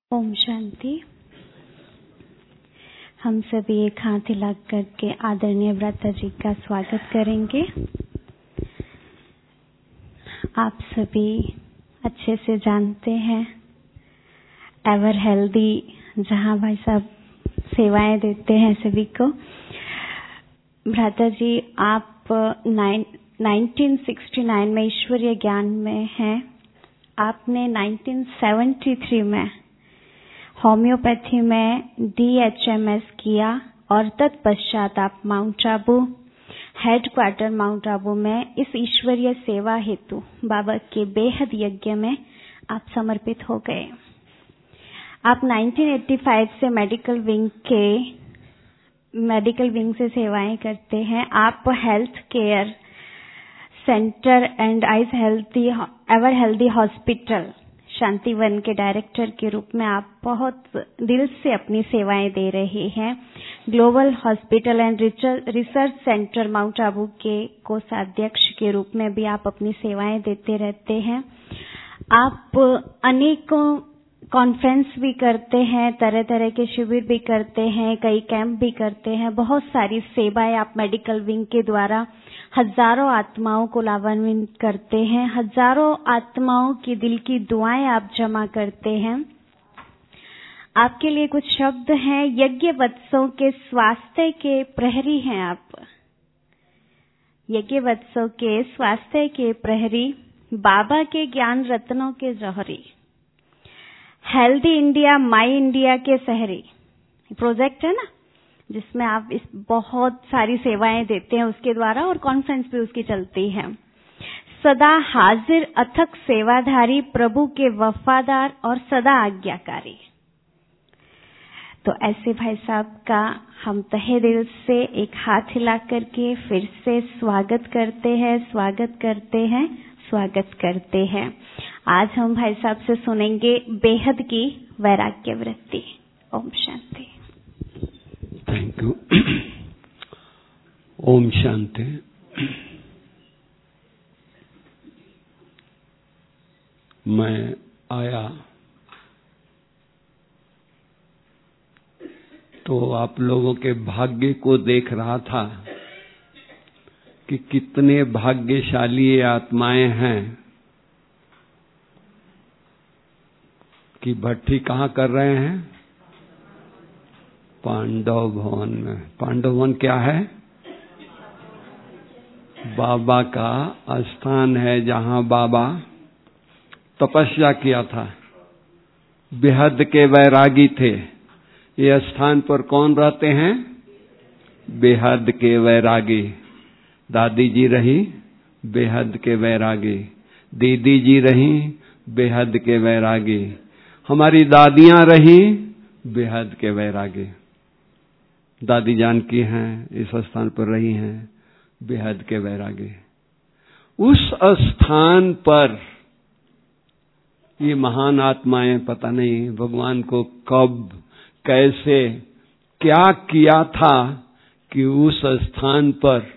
ओम शांति। हम सभी एक हाथ हिला करके आदरणीय व्रता जी का स्वागत करेंगे। आप सभी अच्छे से जानते हैं एवर हेल्दी, जहाँ भाई साहब सेवाएं देते हैं सभी को। भ्राता जी, आप 1969 में ईश्वरीय ज्ञान में हैं। आपने 1973 में होम्योपैथी में DHMS किया और तत्पश्चात आप Mount Abu headquarters Mount Abu में इस ईश्वरीय सेवा हेतु बाबा के बेहद यज्ञ में आप समर्पित हो गए। आप 1985 से मेडिकल विंग से सेवाएं करते हैं। आप health care centre and ever healthy hospital Shantivan के डायरेक्टर के रूप में आप बहुत दिल से अपनी सेवाएं दे रहे हैं। Global hospital and research centre Mount Abu के कोषाध्यक्ष के रूप में भी आप अपनी सेवाएं देते रहते हैं। आप अनेकों कॉन्फ्रेंस भी करते हैं, तरह तरह के शिविर भी करते हैं, कई कैंप भी करते हैं। बहुत सारी सेवाएं आप मेडिकल विंग के द्वारा हजारों आत्माओं को लाभान्वित करते हैं। हजारों आत्माओं की दिल की दुआएं आप जमा करते हैं। आपके लिए कुछ शब्द हैं। यज्ञ वत्सों के स्वास्थ्य के प्रहरी हैं आप। यज्ञ वत्सों के स्वास्थ्य के प्रहरी, बाबा के ज्ञान रत्नों के जौहरी, हेल्दी इंडिया माई इंडिया के शहरी। प्रोजेक्ट है ना, जिसमें आप इस बहुत सारी सेवाएं देते हैं उसके द्वारा, और कॉन्फ्रेंस भी उसकी चलती है। सदा हाजिर अथक सेवाधारी, प्रभु के वफादार और सदा आज्ञाकारी। तो ऐसे भाई साहब का हम तहे दिल से एक हाथ हिला करके फिर से स्वागत करते हैं। आज हम भाई साहब से सुनेंगे बेहद की वैराग्य वृत्ति। ओम शांति। Thank you. ओम शांति। मैं आया तो आप लोगों के भाग्य को देख रहा था कि कितने भाग्यशाली ये आत्माएं हैं कि भट्टी कहाँ कर रहे हैं? पांडव भवन में। पांडव भवन क्या है? बाबा का स्थान है, जहां बाबा तपस्या किया था, बेहद के वैरागी थे। ये स्थान पर कौन रहते हैं? बेहद के वैरागी। दादी जी रही बेहद के वैरागी, दीदी जी रही बेहद के वैरागी, हमारी दादियां रही बेहद के वैरागी। दादी जानकी हैं, इस स्थान पर रही हैं, बेहद के वैरागी। उस स्थान पर ये महान आत्माएं पता नहीं भगवान को कब, कैसे, क्या किया था कि उस स्थान पर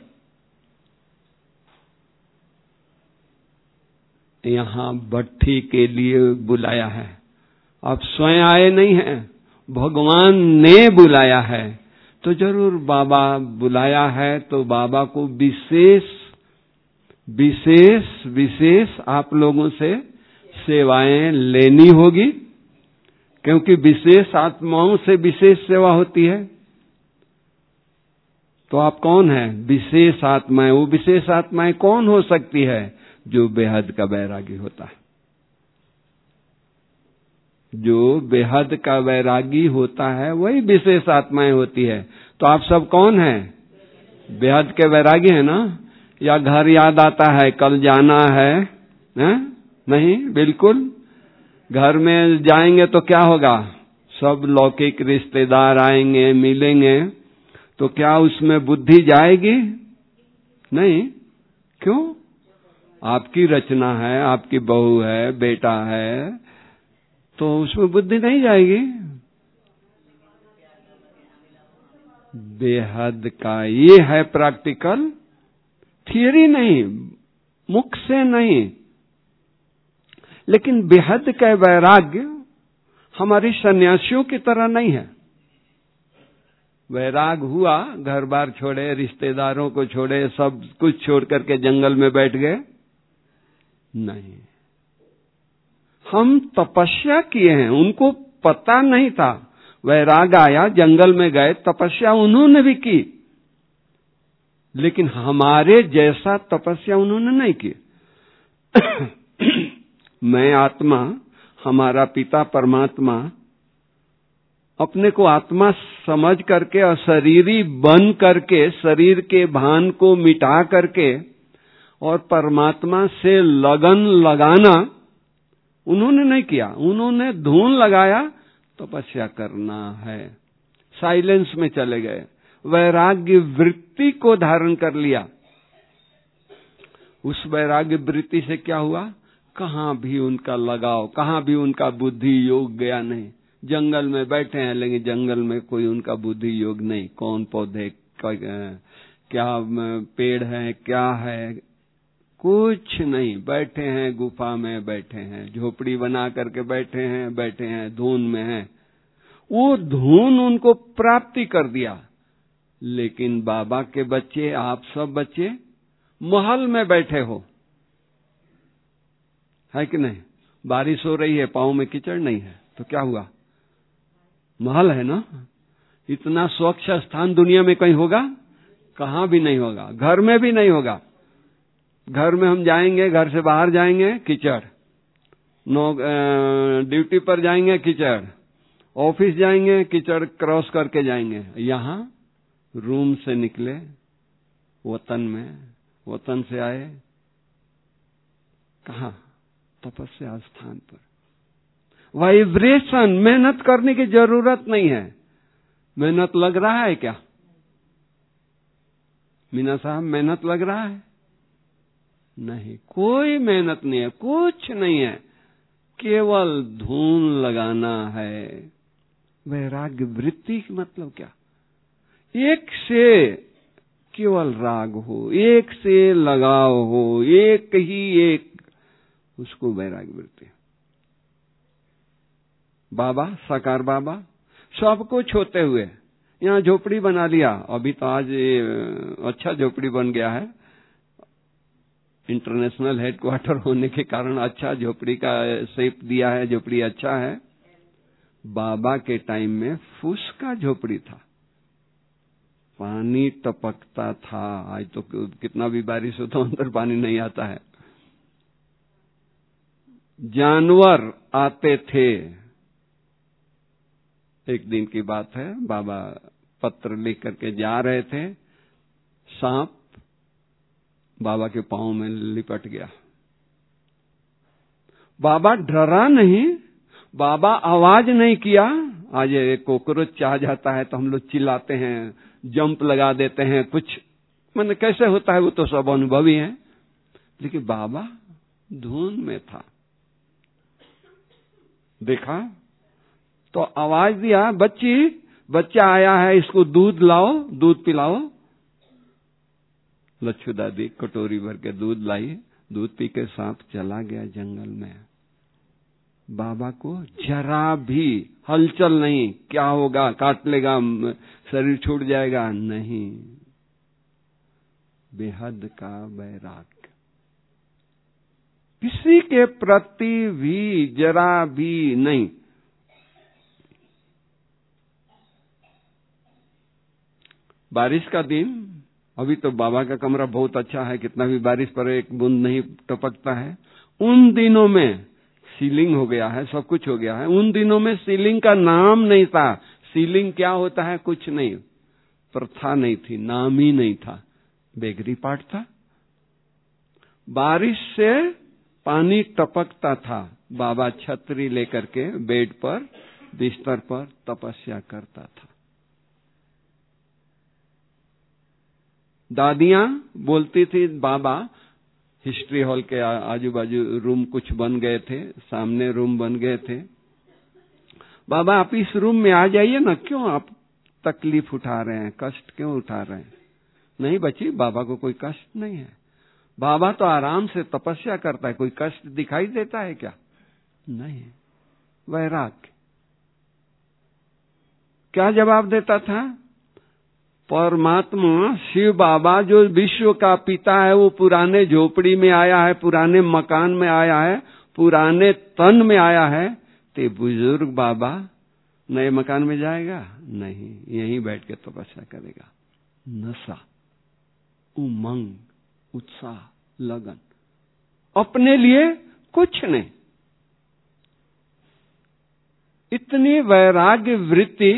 यहां भट्टी के लिए बुलाया है। आप स्वयं आए नहीं हैं, भगवान ने बुलाया है। तो जरूर बाबा बुलाया है तो बाबा को विशेष आप लोगों से सेवाएं लेनी होगी, क्योंकि विशेष आत्माओं से विशेष सेवा होती है। तो आप कौन हैं? विशेष आत्माएं। वो विशेष आत्माएं कौन हो सकती है? जो बेहद का वैरागी होता है। जो बेहद का वैरागी होता है वही विशेष आत्माएं होती है। तो आप सब कौन हैं? बेहद के वैरागी है ना? या घर याद आता है कल जाना है? नहीं, बिल्कुल। घर में जाएंगे तो क्या होगा? सब लौकिक रिश्तेदार आएंगे, मिलेंगे, तो क्या उसमें बुद्धि जाएगी? नहीं। क्यों? आपकी रचना है, आपकी बहू है, बेटा है, तो उसमें बुद्धि नहीं जाएगी। बेहद का ये है प्रैक्टिकल, थियरी नहीं, मुख से नहीं। लेकिन बेहद का वैराग्य हमारी सन्यासियों की तरह नहीं है। वैराग हुआ, घर बार छोड़े, रिश्तेदारों को छोड़े, सब कुछ छोड़ करके जंगल में बैठ गए, नहीं। हम तपस्या किए हैं, उनको पता नहीं था। वैराग आया, जंगल में गए, तपस्या उन्होंने भी की, लेकिन हमारे जैसा तपस्या उन्होंने नहीं की। मैं आत्मा, हमारा पिता परमात्मा अपने को आत्मा समझ करके अशरीरी बन करके शरीर के भान को मिटा करके और परमात्मा से लगन लगाना उन्होंने नहीं किया। उन्होंने धून लगाया, तपस्या करना है, साइलेंस में चले गए, वैराग्य वृत्ति को धारण कर लिया। उस वैराग्य वृत्ति से क्या हुआ? कहां भी उनका लगाव, कहां भी उनका बुद्धि योग गया नहीं। जंगल में बैठे हैं, लेकिन जंगल में कोई उनका बुद्धि योग नहीं। कौन पौधे, क्या पेड़ है, क्या है, कुछ नहीं। बैठे हैं, गुफा में बैठे हैं, झोपड़ी बना करके बैठे हैं, धुन में हैं। वो धुन उनको प्राप्ति कर दिया। लेकिन बाबा के बच्चे, आप सब बच्चे महल में बैठे हो, है कि नहीं? बारिश हो रही है, पांव में कीचड़ नहीं है, तो क्या हुआ? महल है ना। इतना स्वच्छ स्थान दुनिया में कहीं होगा? कहां भी नहीं होगा, घर में भी नहीं होगा। घर में हम जाएंगे, घर से बाहर जाएंगे, कीचड़, ड्यूटी पर जाएंगे, कीचड़, ऑफिस जाएंगे, कीचड़ क्रॉस करके जाएंगे। यहां रूम से निकले, वतन में, वतन से आए, कहां? तपस्या स्थान पर। वाइब्रेशन, मेहनत करने की जरूरत नहीं है। मेहनत लग रहा है क्या मीना साहब? मेहनत लग रहा है? नहीं, कोई मेहनत नहीं है, कुछ नहीं है, केवल धून लगाना है। वैराग्य वृत्ति की मतलब क्या? एक से केवल राग हो, एक से लगाव हो, एक ही एक, उसको वैराग्य वृत्ति। बाबा, साकार बाबा, सब कुछ होते हुए यहाँ झोपड़ी बना लिया। अभी तो आज अच्छा झोपड़ी बन गया है, इंटरनेशनल हेडक्वार्टर होने के कारण अच्छा झोपड़ी का शेप दिया है, झोपड़ी अच्छा है। बाबा के टाइम में फूस का झोपड़ी था, पानी टपकता था। आज तो कितना भी बारिश हो तो अंदर पानी नहीं आता है। जानवर आते थे। एक दिन की बात है, बाबा पत्र लिख करके जा रहे थे, सांप बाबा के पांव में लिपट गया। बाबा डरा नहीं, बाबा आवाज नहीं किया। आज एक कॉकरोच आ जाता है तो हम लोग चिल्लाते हैं, जंप लगा देते हैं, कुछ मैंने कैसे होता है वो तो सब अनुभवी है। लेकिन बाबा धुन में था, देखा तो आवाज दिया, बच्चा आया है, इसको दूध लाओ, दूध पिलाओ। लच्छू दादी कटोरी भर के दूध लाई, दूध पी के सांप चला गया जंगल में। बाबा को जरा भी हलचल नहीं, क्या होगा, काट लेगा, शरीर छूट जाएगा, नहीं। बेहद का वैराग्य, किसी के प्रति भी जरा भी नहीं। बारिश का दिन, अभी तो बाबा का कमरा बहुत अच्छा है, कितना भी बारिश पड़े एक बूंद नहीं टपकता है। उन दिनों में सीलिंग हो गया है, सब कुछ हो गया है। उन दिनों में सीलिंग का नाम नहीं था। सीलिंग क्या होता है? कुछ नहीं, प्रथा नहीं थी, नाम ही नहीं था, बेगरी पाठ था। बारिश से पानी टपकता था। बाबा छतरी लेकर के बेड पर, बिस्तर पर तपस्या करता था। दादियां बोलती थी, बाबा हिस्ट्री हॉल के आजू बाजू रूम कुछ बन गए थे, सामने रूम बन गए थे, बाबा आप इस रूम में आ जाइए ना, क्यों आप तकलीफ उठा रहे हैं, कष्ट क्यों उठा रहे हैं? नहीं बच्ची, बाबा को कोई कष्ट नहीं है, बाबा तो आराम से तपस्या करता है, कोई कष्ट दिखाई देता है क्या? नहीं। वैराग्य, क्या जवाब देता था? परमात्मा शिव बाबा जो विश्व का पिता है, वो पुराने झोपड़ी में आया है, पुराने मकान में आया है, पुराने तन में आया है। ते बुजुर्ग बाबा नए मकान में जाएगा? नहीं, यहीं बैठ के तपस्या करेगा। नशा, उमंग, उत्साह, लगन, अपने लिए कुछ नहीं। इतनी वैराग्य वृत्ति।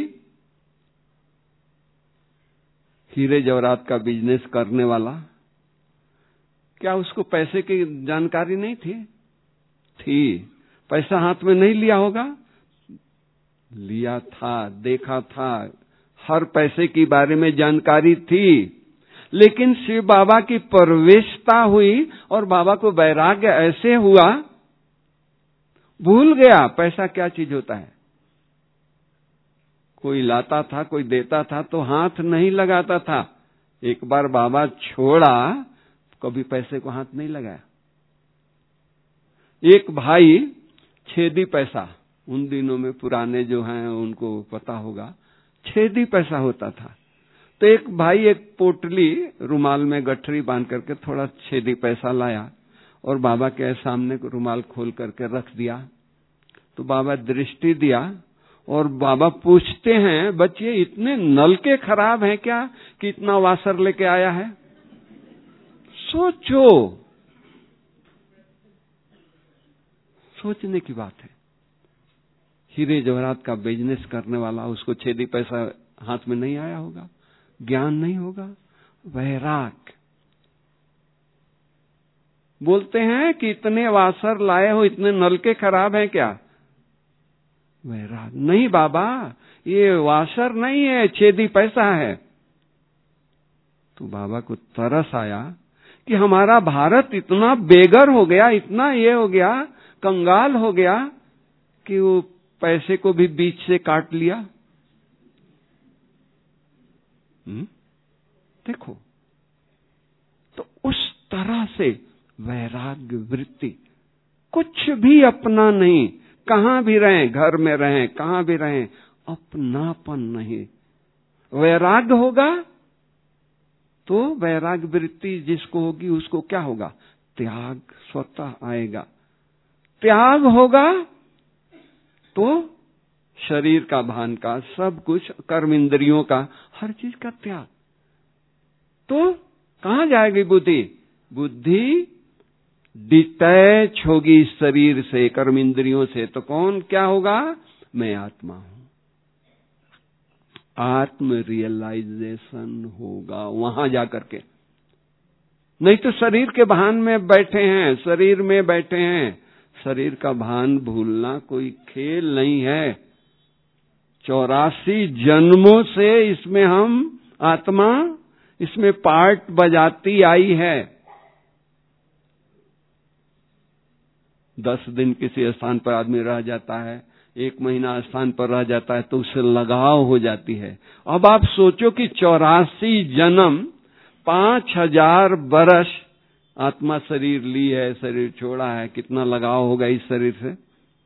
हीरे जवाहरात का बिजनेस करने वाला, क्या उसको पैसे की जानकारी नहीं थी? थी। पैसा हाथ में नहीं लिया होगा? लिया था, देखा था, हर पैसे की बारे में जानकारी थी। लेकिन शिव बाबा की प्रवेशता हुई और बाबा को वैराग्य ऐसे हुआ, भूल गया पैसा क्या चीज होता है। कोई लाता था, कोई देता था तो हाथ नहीं लगाता था। एक बार बाबा छोड़ा, कभी पैसे को हाथ नहीं लगाया। एक भाई छेदी पैसा, उन दिनों में पुराने जो हैं उनको पता होगा, छेदी पैसा होता था। तो एक भाई एक पोटली रुमाल में गठरी बांध करके थोड़ा छेदी पैसा लाया और बाबा के सामने रुमाल खोल करके रख दिया। तो बाबा दृष्टि दिया और बाबा पूछते हैं, बच्चे इतने नलके खराब हैं क्या कि इतना वासर लेके आया है? सोचो, सोचने की बात है। हीरे जवाहरात का बिजनेस करने वाला, उसको छेदी पैसा हाथ में नहीं आया होगा, ज्ञान नहीं होगा, वैराग। बोलते हैं कि इतने वासर लाए हो, इतने नलके खराब हैं क्या? वैराग। नहीं बाबा, ये वासर नहीं है, छेदी पैसा है। तो बाबा को तरस आया कि हमारा भारत इतना बेगर हो गया, इतना ये हो गया, कंगाल हो गया कि वो पैसे को भी बीच से काट लिया। देखो, तो उस तरह से वैराग्य वृत्ति, कुछ भी अपना नहीं, कहां भी रहें, घर में रहें, कहां भी रहें, अपनापन नहीं। वैराग्य होगा तो वैराग्य वृत्ति जिसको होगी उसको क्या होगा? त्याग स्वतः आएगा। त्याग होगा तो शरीर का, भान का, सब कुछ, कर्म इंद्रियों का, हर चीज का त्याग। तो कहां जाएगी बुद्धि? बुद्धि डिटैच होगी इस शरीर से, कर्म इंद्रियों से। तो कौन क्या होगा? मैं आत्मा हूं। आत्म रियलाइजेशन होगा वहां जाकर के। नहीं तो शरीर के भान में बैठे हैं, शरीर में बैठे हैं। शरीर का भान भूलना कोई खेल नहीं है। 84 जन्मों से इसमें हम आत्मा इसमें पार्ट बजाती आई है। 10 दिन किसी स्थान पर आदमी रह जाता है, 1 महीना स्थान पर रह जाता है तो उससे लगाव हो जाती है। अब आप सोचो कि 84 जन्म, 5000 वर्ष आत्मा शरीर ली है, शरीर छोड़ा है, कितना लगाव होगा इस शरीर से।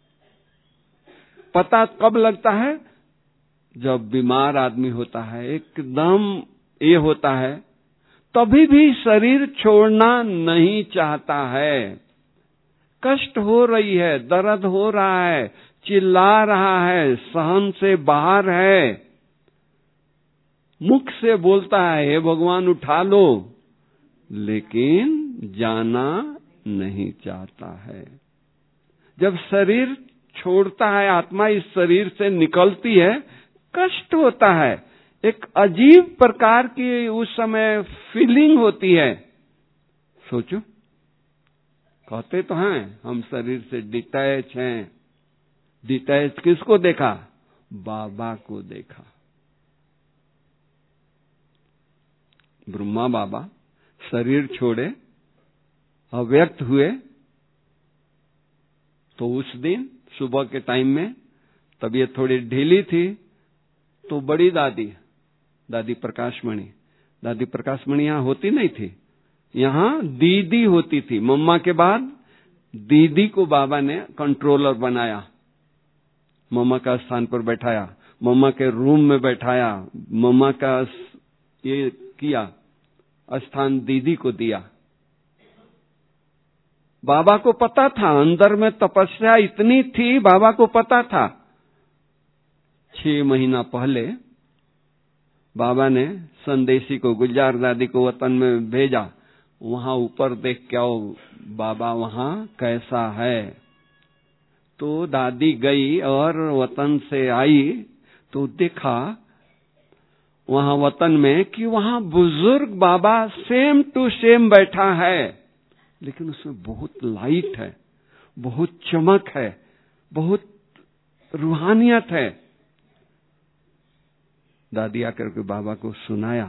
पता कब लगता है? जब बीमार आदमी होता है, एकदम ये होता है, तभी भी शरीर छोड़ना नहीं चाहता है। कष्ट हो रही है, दर्द हो रहा है, चिल्ला रहा है, सहन से बाहर है, मुख से बोलता है हे भगवान उठा लो, लेकिन जाना नहीं चाहता है। जब शरीर छोड़ता है, आत्मा इस शरीर से निकलती है, कष्ट होता है, एक अजीब प्रकार की उस समय फीलिंग होती है। सोचो, कहते तो हैं हम शरीर से डिटैच हैं। डिटैच किसको देखा? बाबा को देखा। ब्रह्मा बाबा शरीर छोड़े, अव्यक्त हुए, तो उस दिन सुबह के टाइम में तबीयत थोड़ी ढीली थी, तो बड़ी दादी प्रकाशमणि यहां होती नहीं थी, यहां दीदी होती थी। मम्मा के बाद दीदी को बाबा ने कंट्रोलर बनाया, मम्मा का स्थान पर बैठाया। मम्मा के रूम में बैठाया, मम्मा का ये किया, स्थान दीदी को दिया। बाबा को पता था अंदर में तपस्या इतनी थी, बाबा को पता था। 6 महीना पहले बाबा ने संदेशी को, गुलजार दादी को वतन में भेजा, वहां ऊपर देख के आओ बाबा वहां कैसा है। तो दादी गई और वतन से आई तो देखा वहां वतन में कि वहां बुजुर्ग बाबा सेम टू सेम बैठा है, लेकिन उसमें बहुत लाइट है, बहुत चमक है, बहुत रूहानियत है। दादी आकर के बाबा को सुनाया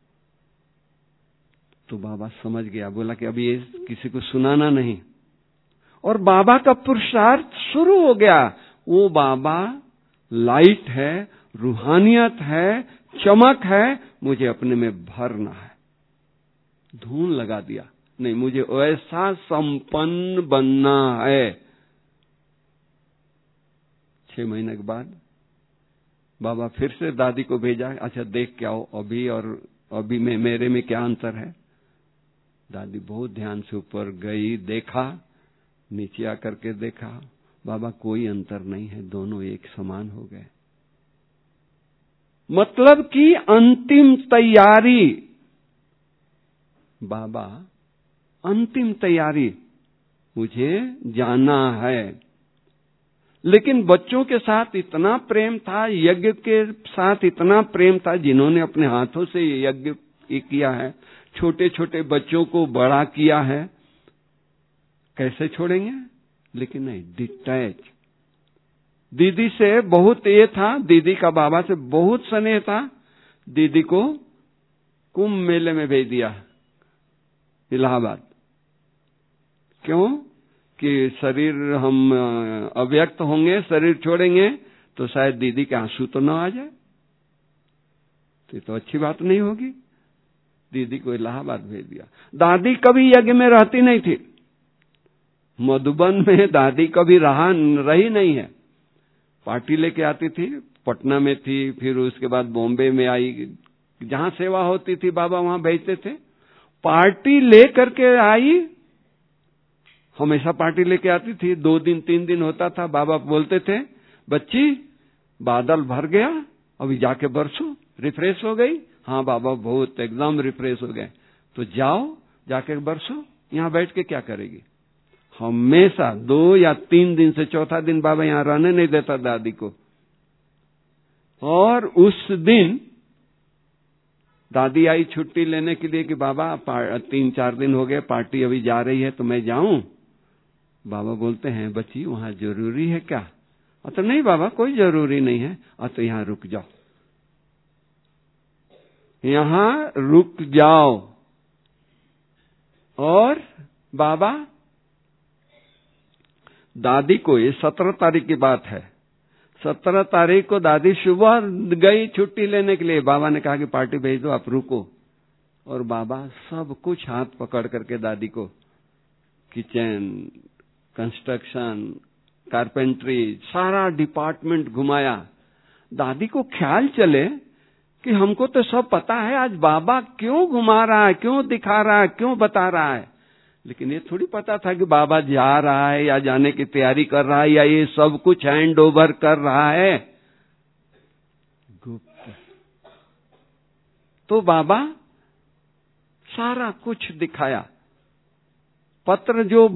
तो बाबा समझ गया, बोला कि अभी ये किसी को सुनाना नहीं। और बाबा का पुरुषार्थ शुरू हो गया। वो बाबा लाइट है, रूहानियत है, चमक है, मुझे अपने में भरना है। धून लगा दिया, नहीं मुझे ऐसा संपन्न बनना है। 6 महीने के बाद बाबा फिर से दादी को भेजा, अच्छा देख के आओ अभी और अभी में मेरे में क्या अंतर है। दादी बहुत ध्यान से ऊपर गई, देखा, नीचे आकर के देखा, बाबा कोई अंतर नहीं है, दोनों एक समान हो गए। मतलब कि अंतिम तैयारी, बाबा अंतिम तैयारी, मुझे जाना है। लेकिन बच्चों के साथ इतना प्रेम था, यज्ञ के साथ इतना प्रेम था, जिन्होंने अपने हाथों से यज्ञ किया है, छोटे छोटे बच्चों को बड़ा किया है, कैसे छोड़ेंगे? लेकिन नहीं, डिटैच। दीदी से बहुत ये था, दीदी का बाबा से बहुत स्नेह था। दीदी को कुंभ मेले में भेज दिया इलाहाबाद। क्यों? कि शरीर हम अव्यक्त होंगे, शरीर छोड़ेंगे तो शायद दीदी के आंसू तो न आ जाए, तो अच्छी बात नहीं होगी। दीदी को इलाहाबाद भेज दिया। दादी कभी यज्ञ में रहती नहीं थी, मधुबन में दादी कभी रही नहीं है। पार्टी लेके आती थी, पटना में थी, फिर उसके बाद बॉम्बे में आई, जहां सेवा होती थी बाबा वहां भेजते थे। पार्टी ले करके आई, हमेशा पार्टी लेके आती थी। 2 दिन 3 दिन होता था, बाबा बोलते थे, बच्ची बादल भर गया, अभी जाके बरसो, रिफ्रेश हो गई। हाँ बाबा बहुत एकदम रिफ्रेश हो गए, तो जाओ जाके बरसो, यहां बैठ के क्या करेगी। हमेशा 2 या 3 दिन से चौथा दिन बाबा यहां रहने नहीं देता दादी को। और उस दिन दादी आई छुट्टी लेने के लिए कि बाबा 3-4 दिन हो गए, पार्टी अभी जा रही है तो मैं जाऊं। बाबा बोलते हैं, बच्ची वहां जरूरी है क्या? तो नहीं बाबा कोई जरूरी नहीं है। तो यहां रुक जाओ, यहां रुक जाओ। और बाबा दादी को, ये 17 तारीख की बात है, 17 तारीख को दादी सुबह गई छुट्टी लेने के लिए। बाबा ने कहा कि पार्टी भेज दो, आप रुको। और बाबा सब कुछ हाथ पकड़ करके दादी को, किचन, कंस्ट्रक्शन, कारपेंट्री, सारा डिपार्टमेंट घुमाया। दादी को ख्याल चले कि हमको तो सब पता है, आज बाबा क्यों घुमा रहा है, क्यों दिखा रहा है, क्यों बता रहा है। लेकिन ये थोड़ी पता था कि बाबा जा रहा है या जाने की तैयारी कर रहा है या ये सब कुछ हैंड ओवर कर रहा है। गुप्त। तो बाबा सारा कुछ दिखाया। पत्र जो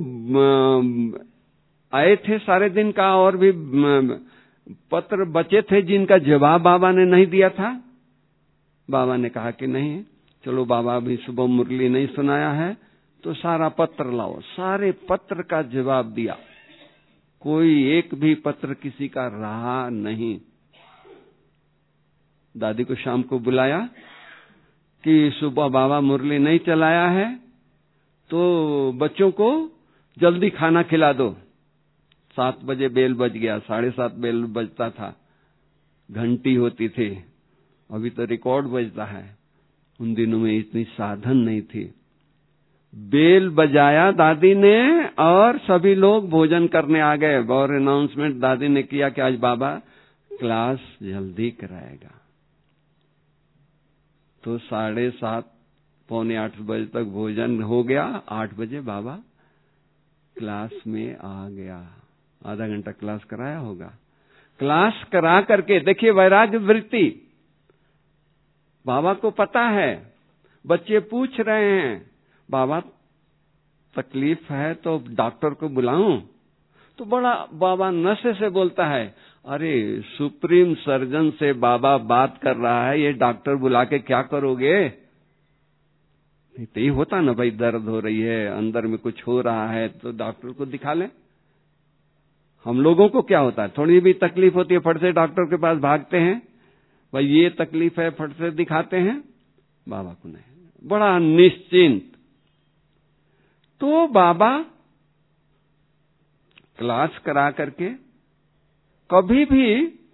आए थे सारे दिन का, और भी पत्र बचे थे जिनका जवाब बाबा ने नहीं दिया था। बाबा ने कहा कि नहीं, चलो बाबा अभी सुबह मुरली नहीं सुनाया है तो सारा पत्र लाओ। सारे पत्र का जवाब दिया, कोई एक भी पत्र किसी का रहा नहीं। दादी को शाम को बुलाया कि सुबह बाबा मुरली नहीं चलाया है तो बच्चों को जल्दी खाना खिला दो। 7 बजे बेल बज गया, 7:30 बेल बजता था, घंटी होती थी। अभी तो रिकॉर्ड बजता है, उन दिनों में इतनी साधन नहीं थी। बेल बजाया दादी ने और सभी लोग भोजन करने आ गए। और अनाउंसमेंट दादी ने किया कि आज बाबा क्लास जल्दी कराएगा। तो 7:30 पौने 8 बजे तक भोजन हो गया। 8 बजे बाबा क्लास में आ गया। आधा घंटा क्लास कराया होगा। क्लास करा करके देखिए वैराग्य वृत्ति। बाबा को पता है, बच्चे पूछ रहे हैं बाबा तकलीफ है तो डॉक्टर को बुलाऊं? तो बड़ा बाबा नशे से बोलता है, अरे सुप्रीम सर्जन से बाबा बात कर रहा है, ये डॉक्टर बुला के क्या करोगे? नहीं तो ये होता ना भाई, दर्द हो रही है, अंदर में कुछ हो रहा है तो डॉक्टर को दिखा लें। हम लोगों को क्या होता है, थोड़ी भी तकलीफ होती है फट से डॉक्टर के पास भागते हैं, भाई ये तकलीफ है, फट से दिखाते हैं। बाबा को नहीं, बड़ा निश्चिंत। तो बाबा क्लास करा करके कभी भी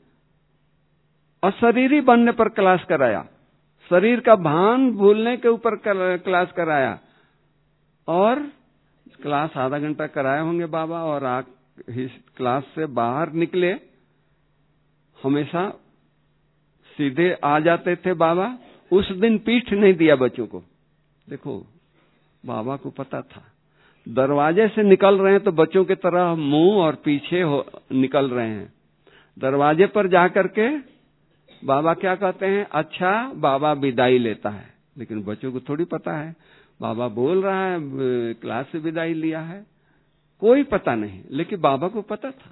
अशरीरी बनने पर क्लास कराया, शरीर का भान भूलने के ऊपर क्लास कराया। और क्लास आधा घंटा कराए होंगे बाबा, और क्लास से बाहर निकले हमेशा सीधे आ जाते थे बाबा। उस दिन पीठ नहीं दिया बच्चों को। देखो बाबा को पता था, दरवाजे से निकल रहे हैं तो बच्चों की तरह मुंह और पीछे निकल रहे हैं। दरवाजे पर जाकर के बाबा क्या कहते हैं, अच्छा बाबा विदाई लेता है। लेकिन बच्चों को थोड़ी पता है, बाबा बोल रहा है क्लास से विदाई लिया है, कोई पता नहीं। लेकिन बाबा को पता था।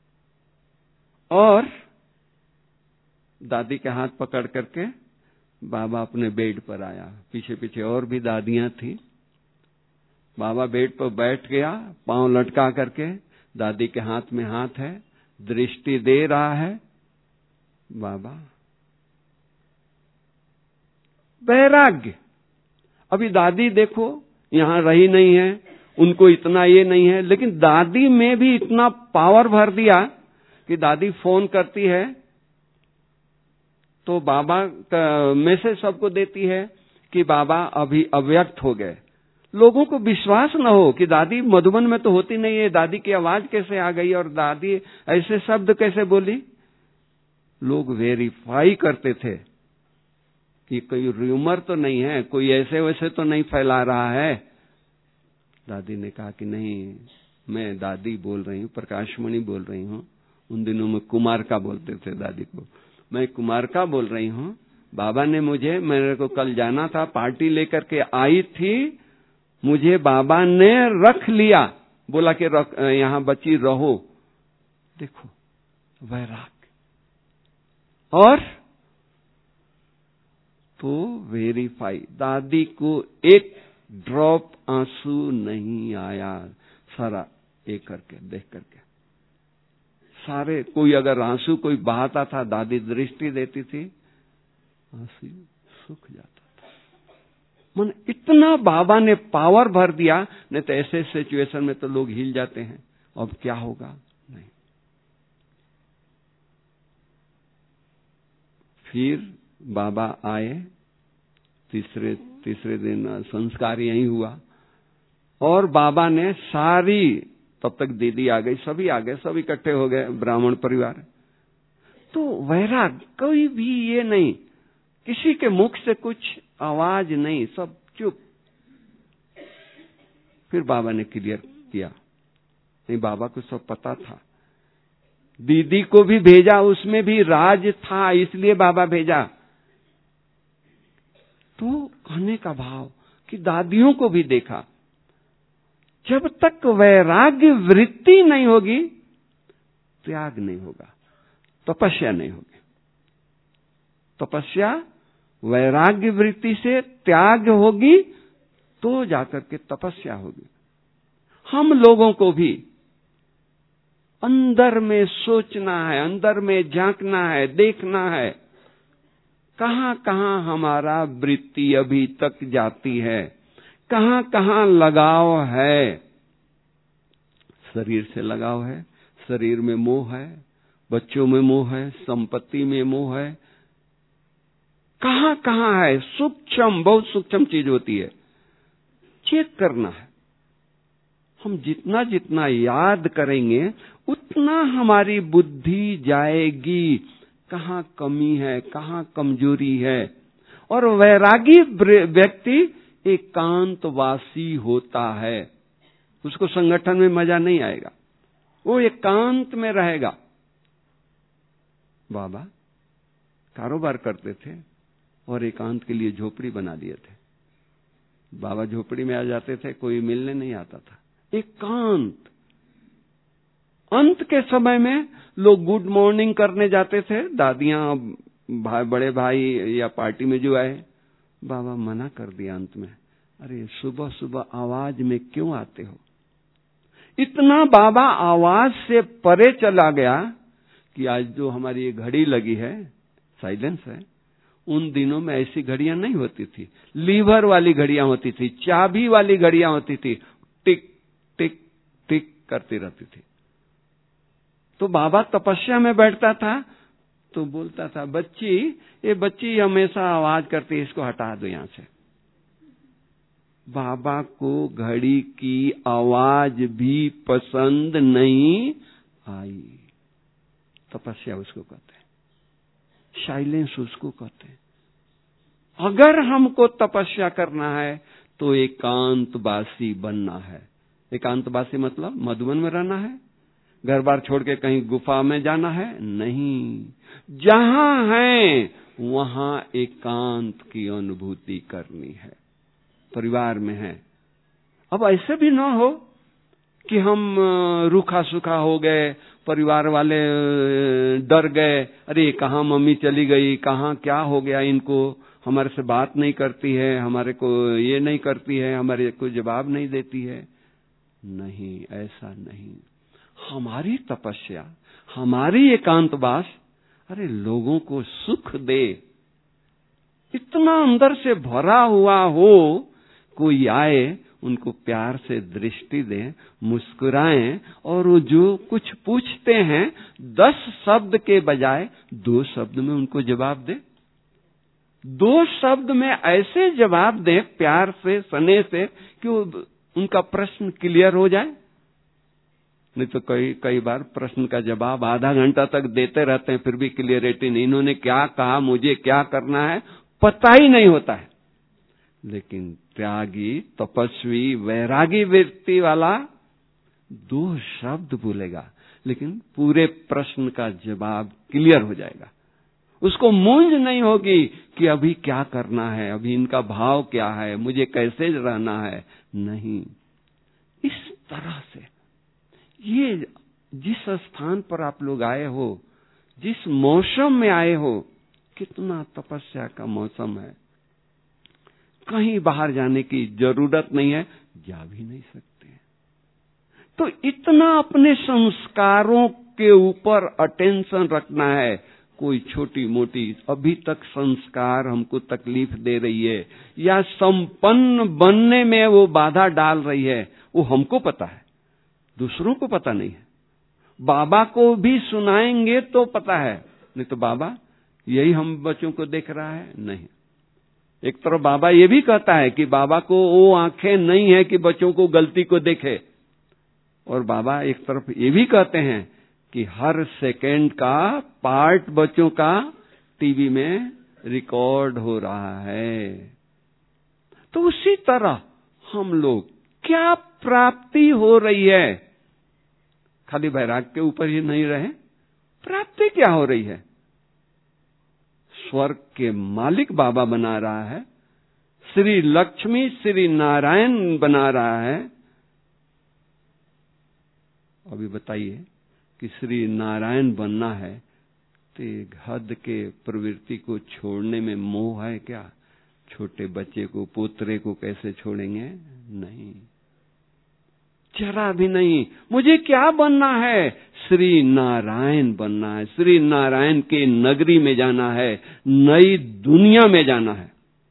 और दादी के हाथ पकड़ करके बाबा अपने बेड पर आया। पीछे पीछे और भी दादियां थी। बाबा बेड पर बैठ गया, पांव लटका करके, दादी के हाथ में हाथ है, दृष्टि दे रहा है। बाबा वैराग्य। अभी दादी देखो यहां रही नहीं है, उनको इतना ये नहीं है, लेकिन दादी में भी इतना पावर भर दिया कि दादी फोन करती है तो बाबा का मैसेज सबको देती है कि बाबा अभी अव्यक्त हो गए। लोगों को विश्वास न हो कि दादी मधुबन में तो होती नहीं है, दादी की आवाज कैसे आ गई और दादी ऐसे शब्द कैसे बोली। लोग वेरीफाई करते थे कि कोई र्यूमर तो नहीं है, कोई ऐसे वैसे तो नहीं फैला रहा है। दादी ने कहा कि नहीं, मैं दादी बोल रही हूँ, प्रकाशमणि बोल रही हूँ। उन दिनों में कुमार का बोलते थे दादी को, मैं कुमार का बोल रही हूँ। बाबा ने मेरे को कल जाना था, पार्टी लेकर के आई थी, मुझे बाबा ने रख लिया, बोला कि यहां बच्ची रहो। देखो वैराग्य। और तो वेरीफाई, दादी को एक ड्रॉप आंसू नहीं आया, सारा एक करके देख करके सारे, कोई अगर आंसू कोई बहाता था, दादी दृष्टि देती थी, आंसू सूख जाता था। मन इतना बाबा ने पावर भर दिया। नहीं तो ऐसे सिचुएशन में तो लोग हिल जाते हैं, अब क्या होगा, नहीं। फिर बाबा आए, तीसरे दिन संस्कार यही हुआ। और बाबा ने सारी, तब तक दीदी आ गई, सभी आ गए, सब इकट्ठे हो गए, ब्राह्मण परिवार। तो वैराग्य, कोई भी ये नहीं, किसी के मुख से कुछ आवाज नहीं, सब चुप। फिर बाबा ने क्लियर किया, नहीं बाबा को सब पता था। दीदी को भी भेजा, उसमें भी राज था, इसलिए बाबा भेजा। तो कहने का भाव कि दादियों को भी देखा। जब तक वैराग्य वृत्ति नहीं होगी, त्याग नहीं होगा, तपस्या नहीं होगी। तपस्या वैराग्य वृत्ति से त्याग होगी तो जाकर के तपस्या होगी। हम लोगों को भी अंदर में सोचना है, अंदर में झांकना है, देखना है कहां कहां हमारा वृत्ति अभी तक जाती है, कहां कहां लगाव है। शरीर से लगाव है, शरीर में मोह है, बच्चों में मोह है, संपत्ति में मोह है, कहां कहां है। सूक्ष्म, बहुत सूक्ष्म चीज होती है, चेक करना है। हम जितना जितना याद करेंगे उतना हमारी बुद्धि जाएगी, कहाँ कमी है, कहाँ कमजोरी है। और वैरागी व्यक्ति एकांतवासी होता है। उसको संगठन में मजा नहीं आएगा, वो एकांत में रहेगा। बाबा कारोबार करते थे और एकांत के लिए झोपड़ी बना दिए थे। बाबा झोपड़ी में आ जाते थे, कोई मिलने नहीं आता था। एकांत। अंत के समय में लोग गुड मॉर्निंग करने जाते थे, दादियां, बड़े भाई या पार्टी में जो आए। बाबा मना कर दिया अंत में, अरे सुबह सुबह आवाज में क्यों आते हो। इतना बाबा आवाज से परे चला गया कि आज जो हमारी ये घड़ी लगी है, साइलेंस है, उन दिनों में ऐसी घड़ियां नहीं होती थी। लीवर वाली घड़ियां होती थी, चाबी वाली घड़ियां होती थी, टिक टिक टिक करती रहती थी। तो बाबा तपस्या में बैठता था तो बोलता था, बच्ची, ये बच्ची हमेशा आवाज करती है, इसको हटा दो यहां से। बाबा को घड़ी की आवाज भी पसंद नहीं आई। तपस्या उसको कहते हैं, साइलेंस उसको कहते हैं। अगर हमको तपस्या करना है तो एकांतवासी बनना है। एकांतवासी मतलब मधुबन में रहना है, घर बार छोड़ के कहीं गुफा में जाना है नहीं। जहां है वहां एकांत की अनुभूति करनी है। परिवार में है, अब ऐसे भी ना हो कि हम रूखा सूखा हो गए, परिवार वाले डर गए, अरे कहाँ मम्मी चली गई, कहाँ क्या हो गया इनको, हमारे से बात नहीं करती है, हमारे को ये नहीं करती है, हमारे को जवाब नहीं देती है। नहीं, ऐसा नहीं। हमारी तपस्या, हमारी एकांतवास, अरे लोगों को सुख दे, इतना अंदर से भरा हुआ हो, कोई आए उनको प्यार से दृष्टि दें, मुस्कुराएं, और वो जो कुछ पूछते हैं 10 शब्द के बजाय 2 शब्द में उनको जवाब दें। 2 शब्द में ऐसे जवाब दें प्यार से, स्नेह से, कि उनका प्रश्न क्लियर हो जाए। नहीं तो कई बार प्रश्न का जवाब आधा घंटा तक देते रहते हैं, फिर भी क्लियरिटी नहीं। इन्होंने क्या कहा, मुझे क्या करना है, पता ही नहीं होता है। लेकिन त्यागी, तपस्वी, वैरागी व्यक्ति वाला 2 शब्द बोलेगा, लेकिन पूरे प्रश्न का जवाब क्लियर हो जाएगा। उसको मूंझ नहीं होगी कि अभी क्या करना है, अभी इनका भाव क्या है, मुझे कैसे रहना है। नहीं, इस तरह से ये जिस स्थान पर आप लोग आए हो, जिस मौसम में आए हो, कितना तपस्या का मौसम है। कहीं बाहर जाने की जरूरत नहीं है, जा भी नहीं सकते। तो इतना अपने संस्कारों के ऊपर अटेंशन रखना है। कोई छोटी मोटी अभी तक संस्कार हमको तकलीफ दे रही है या संपन्न बनने में वो बाधा डाल रही है, वो हमको पता है, दूसरों को पता नहीं है। बाबा को भी सुनाएंगे तो पता है, नहीं तो बाबा यही हम बच्चों को देख रहा है। नहीं, एक तरफ बाबा ये भी कहता है कि बाबा को वो आंखें नहीं है कि बच्चों को गलती को देखे, और बाबा एक तरफ ये भी कहते हैं कि हर सेकंड का पार्ट बच्चों का टीवी में रिकॉर्ड हो रहा है। तो उसी तरह हम लोग क्या प्राप्ति हो रही है, खाली वैराग के ऊपर ही नहीं रहे, प्राप्ति क्या हो रही है। स्वर्ग के मालिक बाबा बना रहा है, श्री लक्ष्मी श्री नारायण बना रहा है। अभी बताइए कि श्री नारायण बनना है तो हद के प्रवृत्ति को छोड़ने में मोह है क्या। छोटे बच्चे को, पोतरे को कैसे छोड़ेंगे? नहीं, जरा भी नहीं। मुझे क्या बनना है? श्री नारायण बनना है, श्री नारायण के नगरी में जाना है, नई दुनिया में जाना है।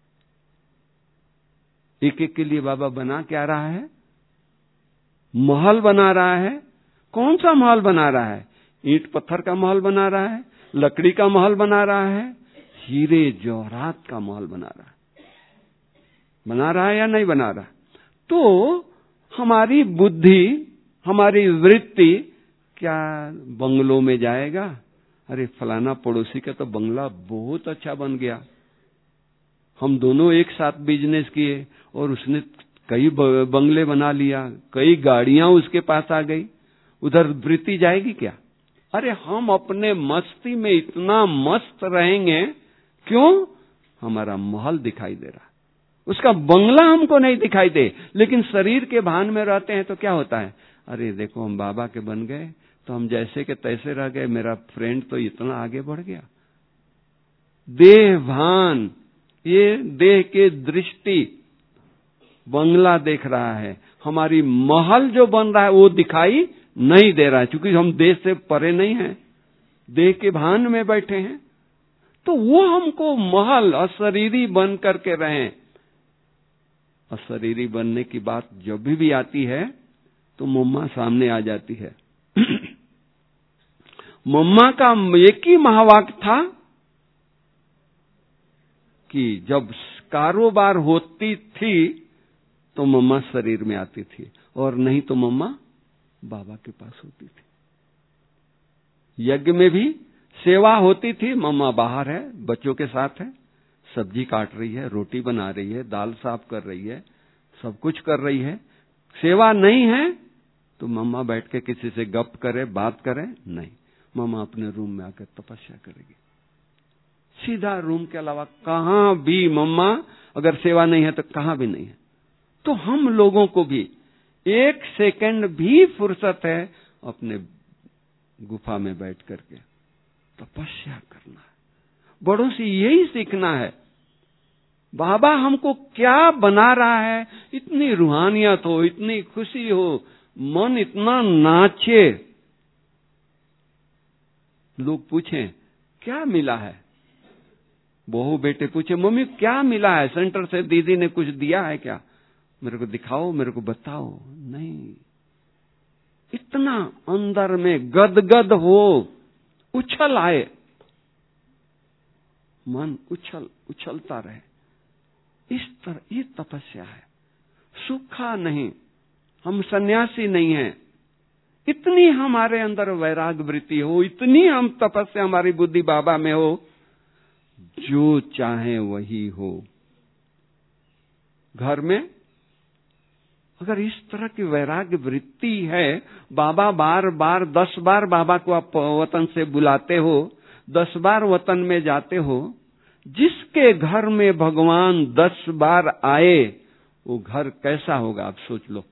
एक एक के लिए बाबा बना क्या रहा है? महल बना रहा है। कौन सा महल बना रहा है? ईंट पत्थर का महल बना रहा है, लकड़ी का महल बना रहा है, हीरे जवाहरात का महल बना रहा है। बना रहा है या नहीं बना रहा? तो हमारी बुद्धि, हमारी वृत्ति क्या बंगलों में जाएगा, अरे फलाना पड़ोसी का तो बंगला बहुत अच्छा बन गया, हम दोनों एक साथ बिजनेस किए और उसने कई बंगले बना लिया, कई गाड़ियां उसके पास आ गई, उधर वृत्ति जाएगी क्या? अरे हम अपने मस्ती में इतना मस्त रहेंगे, क्यों? हमारा महल दिखाई दे रहा, उसका बंगला हमको नहीं दिखाई दे, लेकिन शरीर के भान में रहते हैं तो क्या होता है? अरे देखो हम बाबा के बन गए तो हम जैसे के तैसे रह गए, मेरा फ्रेंड तो इतना आगे बढ़ गया। देह भान, ये देह के दृष्टि बंगला देख रहा है, हमारी महल जो बन रहा है वो दिखाई नहीं दे रहा है, क्योंकि हम देह से परे नहीं हैं, देह के भान में बैठे हैं। तो वो हमको महल अशरीरी बन करके रहें। अशरीरी बनने की बात जब भी आती है तो मम्मा सामने आ जाती है। मम्मा का एक ही महावाक्य था कि जब कारोबार होती थी तो मम्मा शरीर में आती थी, और नहीं तो मम्मा बाबा के पास होती थी। यज्ञ में भी सेवा होती थी, मम्मा बाहर है, बच्चों के साथ है, सब्जी काट रही है, रोटी बना रही है, दाल साफ कर रही है, सब कुछ कर रही है। सेवा नहीं है तो मम्मा बैठ के किसी से गप करे, बात करे? नहीं, मम्मा अपने रूम में आकर तपस्या करेगी। सीधा रूम के अलावा कहां भी मम्मा, अगर सेवा नहीं है तो कहां भी नहीं है। तो हम लोगों को भी एक सेकंड भी फुर्सत है अपने गुफा में बैठ करके तपस्या करना है, बड़ों से यही सीखना है। बाबा हमको क्या बना रहा है, इतनी रूहानियत हो, इतनी खुशी हो, मन इतना नाचे। लोग पूछें क्या मिला है, बहू बेटे पूछे मम्मी क्या मिला है, सेंटर से दीदी ने कुछ दिया है क्या, मेरे को दिखाओ, मेरे को बताओ। नहीं, इतना अंदर में गदगद हो, उछल आए, मन उछलता रहे, इस तरह ये तपस्या है। सूखा नहीं, हम सन्यासी नहीं हैं। इतनी हमारे अंदर वैराग्य वृत्ति हो, इतनी हम तपस्या हमारी बुद्धि बाबा में हो, जो चाहे वही हो। घर में अगर इस तरह की वैराग्य वृत्ति है, बाबा बार बार 10 बार बाबा को आप वतन से बुलाते हो, 10 बार वतन में जाते हो, जिसके घर में भगवान 10 बार आए वो घर कैसा होगा आप सोच लो।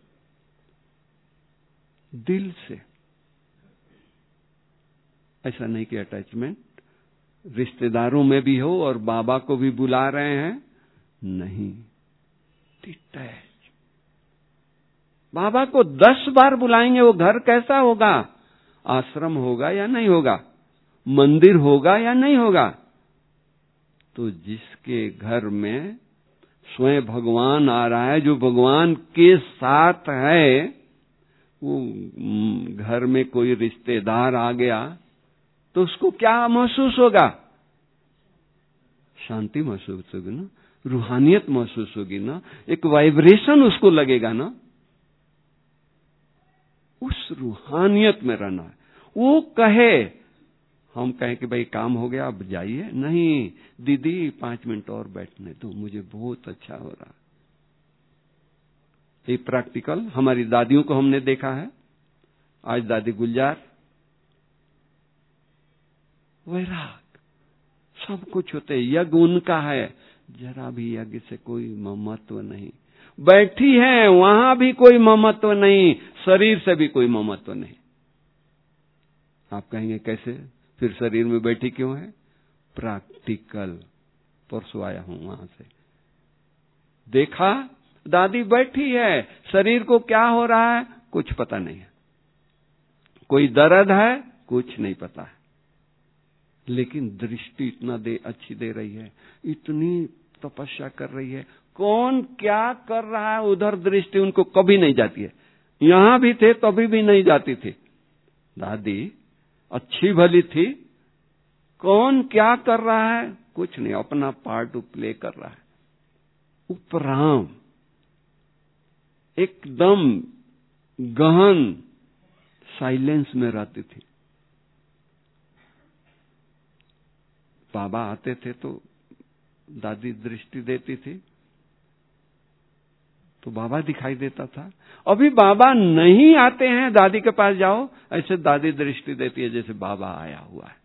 दिल से, ऐसा नहीं कि अटैचमेंट रिश्तेदारों में भी हो और बाबा को भी बुला रहे हैं, नहीं, डिटैच। बाबा को 10 बार बुलाएंगे, वो घर कैसा होगा? आश्रम होगा या नहीं होगा? मंदिर होगा या नहीं होगा? तो जिसके घर में स्वयं भगवान आ रहा है, जो भगवान के साथ है, वो घर में कोई रिश्तेदार आ गया तो उसको क्या महसूस होगा? शांति महसूस होगी ना, रूहानियत महसूस होगी ना, एक वाइब्रेशन उसको लगेगा ना। उस रूहानियत में रहना है। वो कहे, हम कहें कि भाई काम हो गया अब जाइए, नहीं दीदी 5 मिनट और बैठने दो, मुझे बहुत अच्छा हो रहा। ये प्रैक्टिकल हमारी दादियों को हमने देखा है। आज दादी गुलजार, वैराग, सब कुछ होते, यज्ञ उनका है, जरा भी यज्ञ से कोई ममत्व नहीं। बैठी है वहां भी कोई ममत्व नहीं, शरीर से भी कोई ममत्व नहीं। आप कहेंगे कैसे, फिर शरीर में बैठी क्यों है? प्रैक्टिकल, परसों आया हूं वहां से, देखा दादी बैठी है, शरीर को क्या हो रहा है कुछ पता नहीं है, कोई दर्द है कुछ नहीं पता है, लेकिन दृष्टि इतना अच्छी दे रही है, इतनी तपस्या कर रही है। कौन क्या कर रहा है उधर दृष्टि उनको कभी नहीं जाती है। यहां भी थे तभी भी नहीं जाती थी। दादी अच्छी भली थी, कौन क्या कर रहा है कुछ नहीं, अपना पार्ट प्ले कर रहा है। उपराम, एकदम गहन साइलेंस में रहती थी। बाबा आते थे तो दादी दृष्टि देती थी, तो बाबा दिखाई देता था। अभी बाबा नहीं आते हैं, दादी के पास जाओ, ऐसे दादी दृष्टि देती है जैसे बाबा आया हुआ है।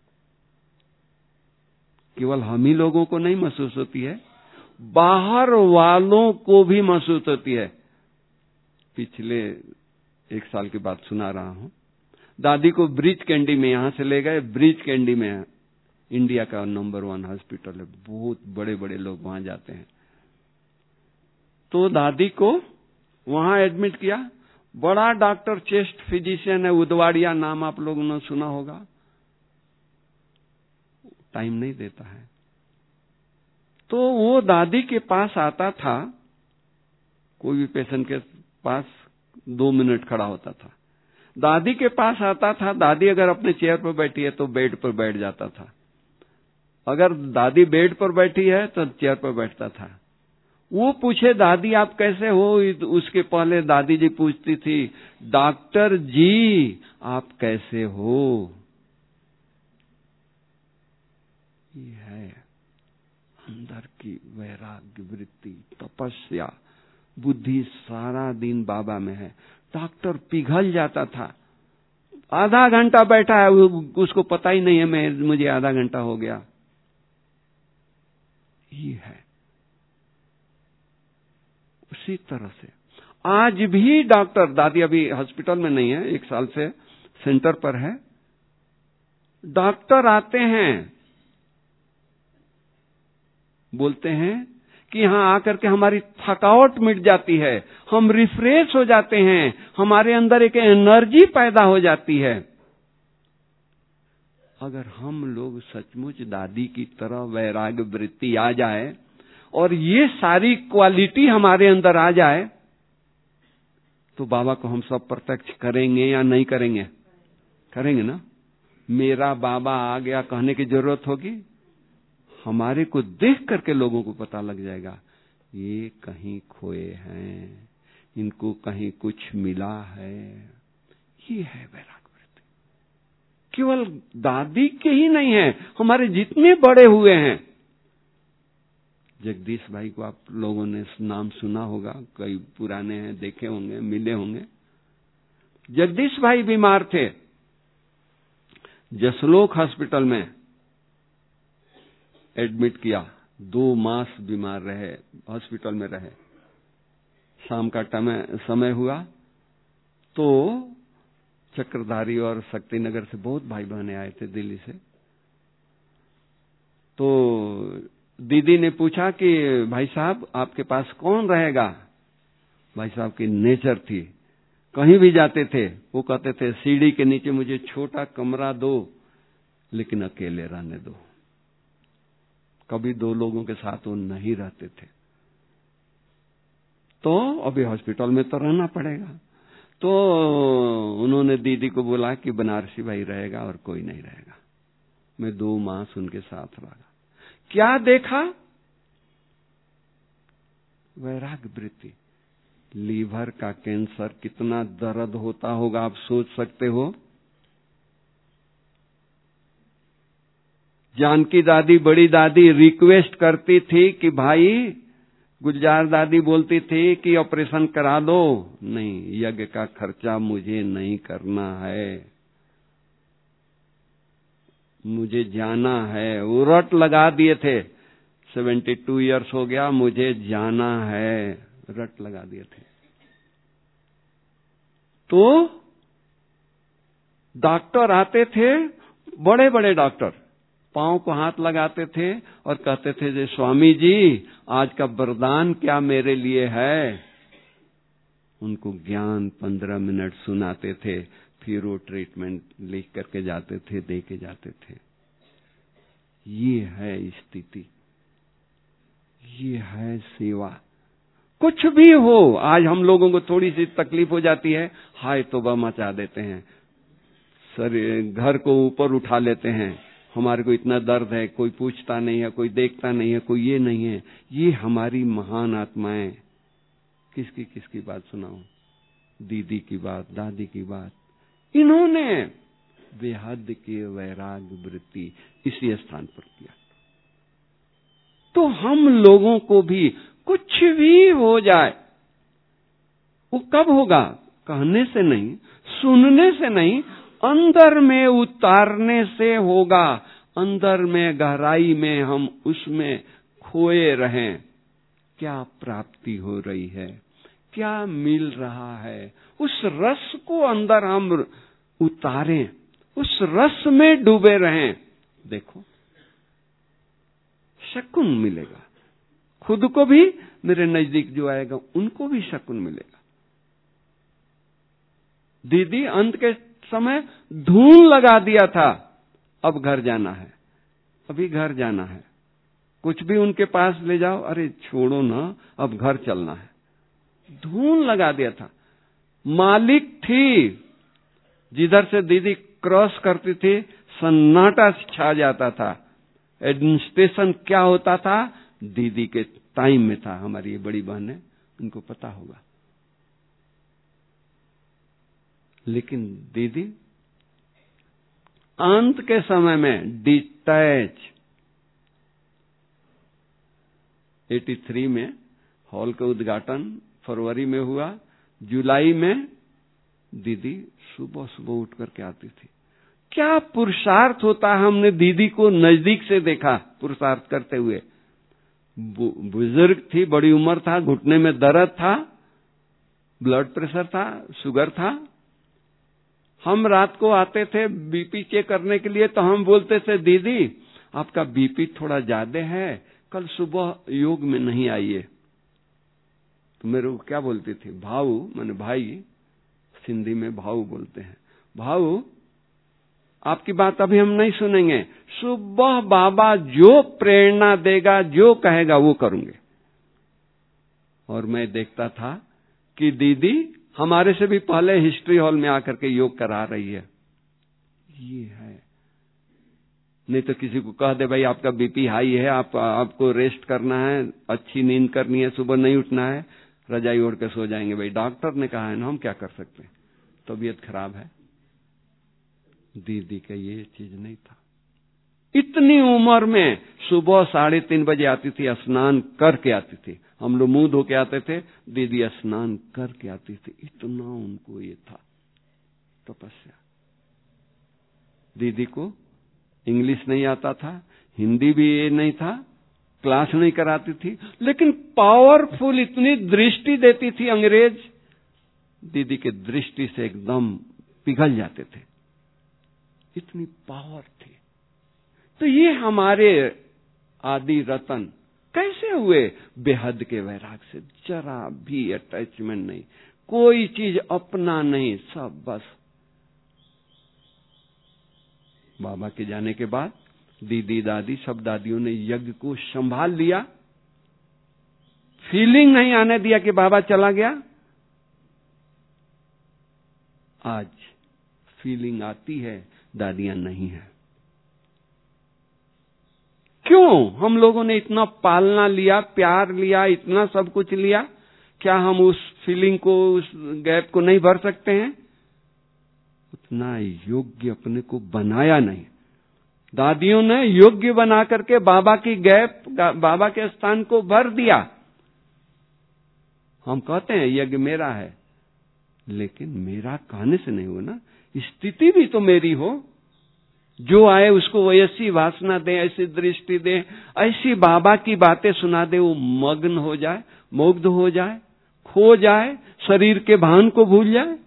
केवल हम ही लोगों को नहीं महसूस होती है, बाहर वालों को भी महसूस होती है। पिछले 1 साल की बात सुना रहा हूं। दादी को ब्रीच कैंडी में, यहां से ले गए, ब्रीच कैंडी में इंडिया का नंबर 1 हॉस्पिटल है, बहुत बड़े बड़े लोग वहां जाते हैं। तो दादी को वहां एडमिट किया। बड़ा डॉक्टर चेस्ट फिजिशियन है, उदवाड़िया नाम आप लोगों ने सुना होगा। टाइम नहीं देता है, तो वो दादी के पास आता था। कोई भी पेशेंट के पास 2 मिनट खड़ा होता था, दादी के पास आता था। दादी अगर अपने चेयर पर बैठी है तो बेड पर बैठ जाता था, अगर दादी बेड पर बैठी है तो चेयर पर बैठता था। वो पूछे दादी आप कैसे हो, उसके पहले दादी जी पूछती थी डॉक्टर जी आप कैसे हो। ये है अंदर की वैराग्य वृत्ति, तपस्या, बुद्धि सारा दिन बाबा में है। डॉक्टर पिघल जाता था, आधा घंटा बैठा है, उसको पता ही नहीं है मुझे आधा घंटा हो गया। ये है उसी तरह से आज भी डॉक्टर, दादी अभी हॉस्पिटल में नहीं है, 1 साल से सेंटर पर है। डॉक्टर आते हैं, बोलते हैं कि यहां आकर के हमारी थकावट मिट जाती है, हम रिफ्रेश हो जाते हैं, हमारे अंदर एक एनर्जी पैदा हो जाती है। अगर हम लोग सचमुच दादी की तरह वैराग्य वृत्ति आ जाए और ये सारी क्वालिटी हमारे अंदर आ जाए, तो बाबा को हम सब प्रत्यक्ष करेंगे या नहीं करेंगे? करेंगे ना। मेरा बाबा आ गया कहने की जरूरत होगी? हमारे को देख करके लोगों को पता लग जाएगा ये कहीं खोए हैं, इनको कहीं कुछ मिला है। ये है वैराग्य वृत्ति। केवल दादी के ही नहीं है, हमारे जितने बड़े हुए हैं। जगदीश भाई को आप लोगों ने नाम सुना होगा, कई पुराने हैं, देखे होंगे, मिले होंगे। जगदीश भाई बीमार थे, जसलोक हॉस्पिटल में एडमिट किया, 2 मास बीमार रहे, हॉस्पिटल में रहे। शाम का समय हुआ तो चक्रधारी और शक्तिनगर से बहुत भाई बहने आए थे, दिल्ली से। तो दीदी ने पूछा कि भाई साहब आपके पास कौन रहेगा? भाई साहब की नेचर थी, कहीं भी जाते थे वो कहते थे सीढ़ी के नीचे मुझे छोटा कमरा दो, लेकिन अकेले रहने दो। कभी 2 लोगों के साथ वो नहीं रहते थे। तो अभी हॉस्पिटल में तो रहना पड़ेगा, तो उन्होंने दीदी को बोला कि बनारसी भाई रहेगा और कोई नहीं रहेगा। मैं 2 मास उनके साथ रहा। क्या देखा? वैराग्य वृत्ति। लीवर का कैंसर कितना दर्द होता होगा आप सोच सकते हो। जानकी दादी, बड़ी दादी रिक्वेस्ट करती थी कि भाई, गुलजार दादी बोलती थी कि ऑपरेशन करा दो। नहीं, यज्ञ का खर्चा मुझे नहीं करना है, मुझे जाना है। वो रट लगा दिए थे, 72 इयर्स हो गया, मुझे जाना है, रट लगा दिए थे। तो डॉक्टर आते थे, बड़े बड़े डॉक्टर पांव को हाथ लगाते थे और कहते थे जे स्वामी जी आज का वरदान क्या मेरे लिए है। उनको ज्ञान 15 मिनट सुनाते थे, फिर वो ट्रीटमेंट लिख करके जाते थे, दे के जाते थे। ये है स्थिति, ये है सेवा। कुछ भी हो, आज हम लोगों को थोड़ी सी तकलीफ हो जाती है, हाय तौबा मचा देते हैं, सर घर को ऊपर उठा लेते हैं, हमारे को इतना दर्द है, कोई पूछता नहीं है, कोई देखता नहीं है, कोई ये नहीं है। ये हमारी महान आत्माएं। किसकी बात सुनाऊं? दीदी की बात, दादी की बात। इन्होंने बेहद के वैराग वृत्ति इसी स्थान पर किया। तो हम लोगों को भी कुछ भी हो जाए, वो कब होगा? कहने से नहीं, सुनने से नहीं, अंदर में उतारने से होगा। अंदर में गहराई में हम उसमें खोए रहें। क्या प्राप्ति हो रही है, क्या मिल रहा है, उस रस को अंदर हम उतारें, उस रस में डूबे रहें। देखो शकुन मिलेगा, खुद को भी, मेरे नजदीक जो आएगा उनको भी शकुन मिलेगा। दीदी अंत के समय धून लगा दिया था, अब घर जाना है, अभी घर जाना है। कुछ भी उनके पास ले जाओ, अरे छोड़ो ना, अब घर चलना है। धून लगा दिया था। मालिक थी, जिधर से दीदी क्रॉस करती थी सन्नाटा छा जाता था। एडमिनिस्ट्रेशन क्या होता था, दीदी के टाइम में था। हमारी ये बड़ी बहन है, उनको पता होगा। लेकिन दीदी अंत के समय में डिटैच, 83 में हॉल का उद्घाटन फरवरी में हुआ, जुलाई में दीदी सुबह सुबह उठ करके आती थी। क्या पुरुषार्थ होता है, हमने दीदी को नजदीक से देखा पुरुषार्थ करते हुए। बुजुर्ग थी, बड़ी उम्र था, घुटने में दर्द था, ब्लड प्रेशर था, शुगर था। हम रात को आते थे बीपी चेक करने के लिए, तो हम बोलते थे दीदी आपका बीपी थोड़ा ज्यादा है, कल सुबह योग में नहीं आइए। तो मेरे को क्या बोलती थी, भाऊ, माने भाई, सिंधी में भाऊ बोलते हैं, भाऊ आपकी बात अभी हम नहीं सुनेंगे, सुबह बाबा जो प्रेरणा देगा, जो कहेगा वो करूंगे। और मैं देखता था कि दीदी हमारे से भी पहले हिस्ट्री हॉल में आकर के योग करा रही है। ये है, नहीं तो किसी को कह दे भाई आपका बीपी हाई है, आपको रेस्ट करना है, अच्छी नींद करनी है, सुबह नहीं उठना है, रजाई ओढ़ के सो जाएंगे। भाई डॉक्टर ने कहा है ना, हम क्या कर सकते हैं, तबीयत खराब है। दीदी का ये चीज नहीं था। इतनी उम्र में सुबह 3:30 बजे आती थी, स्नान करके आती थी। हम लोग मुंह धो के आते थे, दीदी स्नान करके आती थी। इतना उनको ये था तपस्या। दीदी को इंग्लिश नहीं आता था, हिंदी भी ये नहीं था, क्लास नहीं कराती थी, लेकिन पावरफुल इतनी दृष्टि देती थी। अंग्रेज दीदी के दृष्टि से एकदम पिघल जाते थे, इतनी पावर थी। तो ये हमारे आदि रतन कैसे हुए? बेहद के वैराग से, जरा भी अटैचमेंट नहीं, कोई चीज अपना नहीं, सब बस। बाबा के जाने के बाद दीदी दादी सब दादियों ने यज्ञ को संभाल लिया। फीलिंग नहीं आने दिया कि बाबा चला गया। आज फीलिंग आती है, दादियां नहीं है। क्यों? हम लोगों ने इतना पालना लिया, प्यार लिया, इतना सब कुछ लिया, क्या हम उस फीलिंग को, उस गैप को नहीं भर सकते हैं? उतना योग्य अपने को बनाया नहीं। दादियों ने योग्य बना करके बाबा की गैप, बाबा के स्थान को भर दिया। हम कहते हैं यज्ञ मेरा है, लेकिन मेरा कहने से नहीं हो ना, स्थिति भी तो मेरी हो। जो आए उसको ऐसी वासना दे, ऐसी दृष्टि दे, ऐसी बाबा की बातें सुना दे, वो मग्न हो जाए, मुग्ध हो जाए, खो जाए, शरीर के भान को भूल जाए।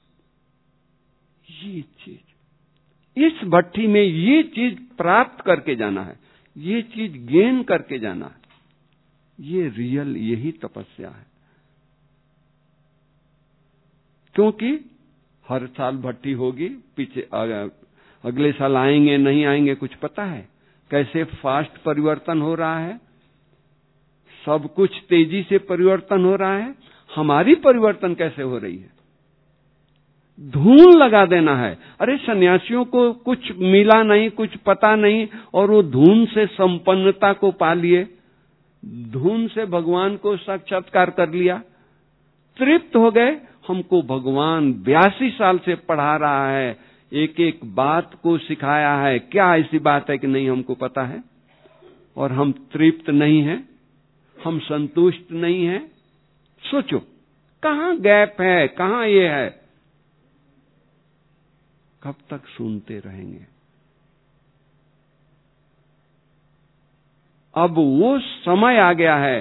ये चीज, इस भट्टी में ये चीज प्राप्त करके जाना है, ये चीज गेन करके जाना है। ये रियल, यही तपस्या है। क्योंकि हर साल भट्टी होगी, पीछे अगले साल आएंगे नहीं आएंगे कुछ पता है? कैसे फास्ट परिवर्तन हो रहा है, सब कुछ तेजी से परिवर्तन हो रहा है। हमारी परिवर्तन कैसे हो रही है? धून लगा देना है। अरे सन्यासियों को कुछ मिला नहीं, कुछ पता नहीं, और वो धून से संपन्नता को पा लिए, धून से भगवान को साक्षात्कार कर लिया, तृप्त हो गए। हमको भगवान 82 साल से पढ़ा रहा है, एक एक बात को सिखाया है। क्या ऐसी बात है कि नहीं हमको पता है और हम तृप्त नहीं हैं, हम संतुष्ट नहीं हैं? सोचो कहां गैप है, कहां ये है? कब तक सुनते रहेंगे? अब वो समय आ गया है।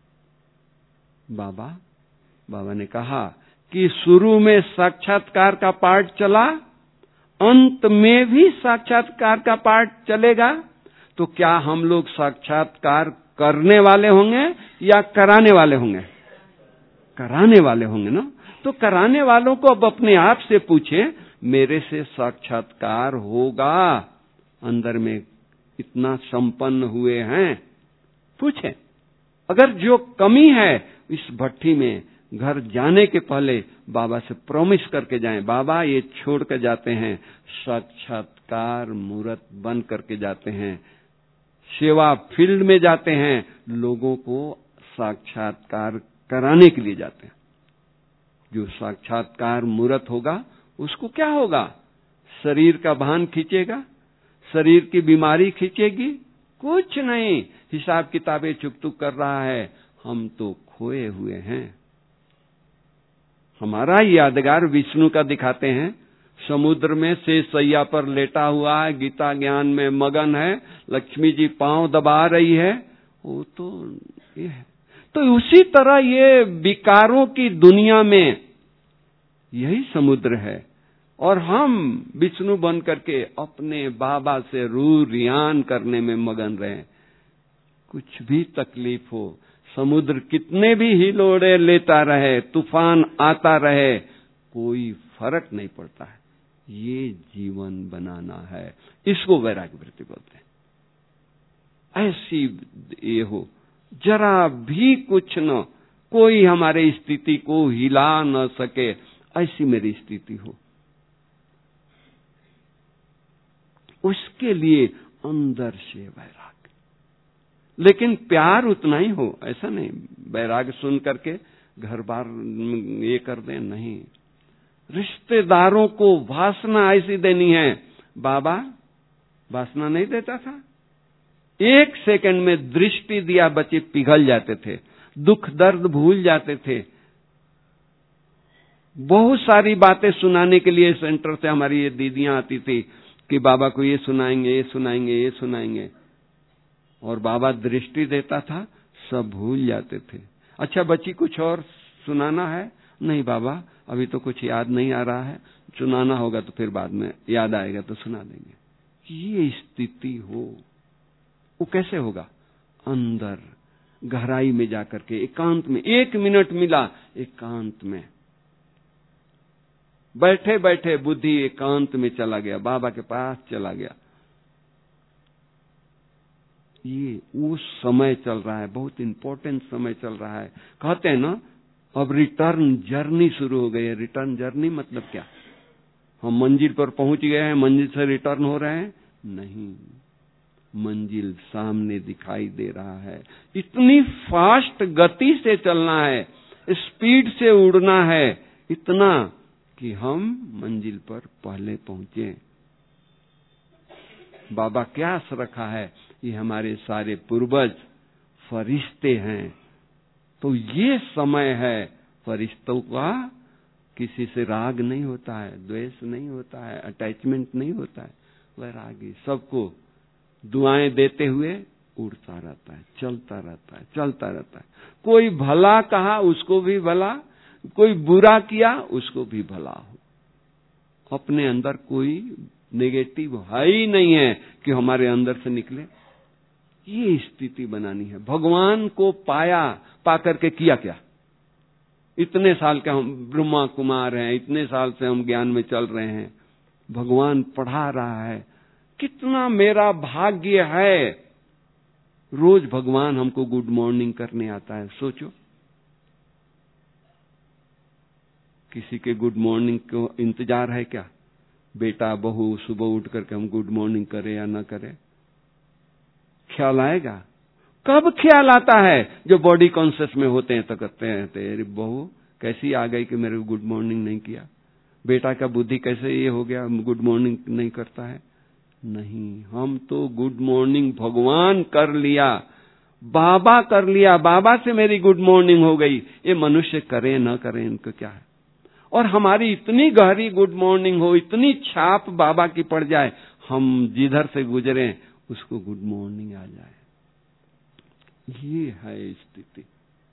बाबा ने कहा कि शुरू में साक्षात्कार का पाठ चला, अंत में भी साक्षात्कार का पाठ चलेगा। तो क्या हम लोग साक्षात्कार करने वाले होंगे या कराने वाले होंगे? कराने वाले होंगे ना। तो कराने वालों को अब अपने आप से पूछें, मेरे से साक्षात्कार होगा? अंदर में इतना संपन्न हुए हैं? पूछें। अगर जो कमी है इस भट्ठी में, घर जाने के पहले बाबा से प्रॉमिस करके जाएं, बाबा ये छोड़ कर जाते हैं, साक्षात्कार मूर्त बन करके जाते हैं, सेवा फील्ड में जाते हैं, लोगों को साक्षात्कार कराने के लिए जाते हैं। जो साक्षात्कार मूर्त होगा उसको क्या होगा? शरीर का भान खींचेगा? शरीर की बीमारी खींचेगी? कुछ नहीं। हिसाब किताबें चुक कर रहा है। हम तो खोए हुए हैं। हमारा यादगार विष्णु का दिखाते हैं, समुद्र में शेष सैया पर लेटा हुआ है, गीता ज्ञान में मगन है, लक्ष्मी जी पांव दबा रही है। वो तो ये है। तो उसी तरह ये विकारों की दुनिया में यही समुद्र है और हम विष्णु बन करके अपने बाबा से रू रियान करने में मगन रहे। कुछ भी तकलीफ हो, समुद्र कितने भी हिलोड़े लेता रहे, तूफान आता रहे, कोई फर्क नहीं पड़ता है। ये जीवन बनाना है। इसको वैराग्य वृत्ति बोलते हैं। ऐसी ये हो, जरा भी कुछ न, कोई हमारे स्थिति को हिला न सके, ऐसी मेरी स्थिति हो। उसके लिए अंदर से वैराग्य। लेकिन प्यार उतना ही हो, ऐसा नहीं वैराग्य सुन करके घर बार ये कर दें, नहीं। रिश्तेदारों को वासना ऐसी देनी है। बाबा वासना नहीं देता था, एक सेकंड में दृष्टि दिया बच्चे पिघल जाते थे, दुख दर्द भूल जाते थे। बहुत सारी बातें सुनाने के लिए सेंटर से हमारी ये दीदियां आती थी कि बाबा को ये सुनाएंगे, ये सुनाएंगे, ये सुनाएंगे, और बाबा दृष्टि देता था, सब भूल जाते थे। अच्छा बच्ची कुछ और सुनाना है? नहीं बाबा अभी तो कुछ याद नहीं आ रहा है, सुनाना होगा तो फिर बाद में याद आएगा तो सुना देंगे। ये स्थिति हो, वो कैसे होगा? अंदर गहराई में जाकर के एकांत में, 1 मिनट मिला एकांत में, बैठे बैठे बुद्धि एकांत में चला गया, बाबा के पास चला गया। ये वो समय चल रहा है, बहुत इंपॉर्टेंट समय चल रहा है। कहते हैं ना अब रिटर्न जर्नी शुरू हो गई है। रिटर्न जर्नी मतलब क्या? हम मंजिल पर पहुंच गए हैं, मंजिल से रिटर्न हो रहे हैं? नहीं, मंजिल सामने दिखाई दे रहा है। इतनी फास्ट गति से चलना है, स्पीड से उड़ना है, इतना कि हम मंजिल पर पहले पहुंचे। बाबा क्या रखा है? ये हमारे सारे पूर्वज फरिश्ते हैं। तो ये समय है फरिश्तों का। किसी से राग नहीं होता है, द्वेष नहीं होता है, अटैचमेंट नहीं होता है। वैरागी सबको दुआएं देते हुए उड़ता रहता है, चलता रहता है, चलता रहता है। कोई भला कहा उसको भी भला, कोई बुरा किया उसको भी भला हो। अपने अंदर कोई नेगेटिव है ही नहीं है कि हमारे अंदर से निकले। ये स्थिति बनानी है। भगवान को पाया, पाकर के किया क्या? इतने साल के हम ब्रह्मा कुमार हैं, इतने साल से हम ज्ञान में चल रहे हैं, भगवान पढ़ा रहा है। कितना मेरा भाग्य है, रोज भगवान हमको गुड मॉर्निंग करने आता है। सोचो, किसी के गुड मॉर्निंग को इंतजार है क्या? बेटा बहू सुबह उठ करके हम गुड मॉर्निंग करें या ना करें? ख्याल आएगा? कब ख्याल आता है? जो बॉडी कॉन्शियस में होते हैं तो कहते हैं तेरी बहू कैसी आ गई कि मेरे को गुड मॉर्निंग नहीं किया। बेटा का बुद्धि कैसे ये हो गया, गुड मॉर्निंग नहीं करता है? नहीं, हम तो गुड मॉर्निंग भगवान कर लिया, बाबा कर लिया, बाबा से मेरी गुड मॉर्निंग हो गई। ये मनुष्य करे न करे इनको क्या है। और हमारी इतनी गहरी गुड मॉर्निंग हो, इतनी छाप बाबा की पड़ जाए, हम जिधर से गुजरे उसको गुड मॉर्निंग आ जाए। ये है स्थिति।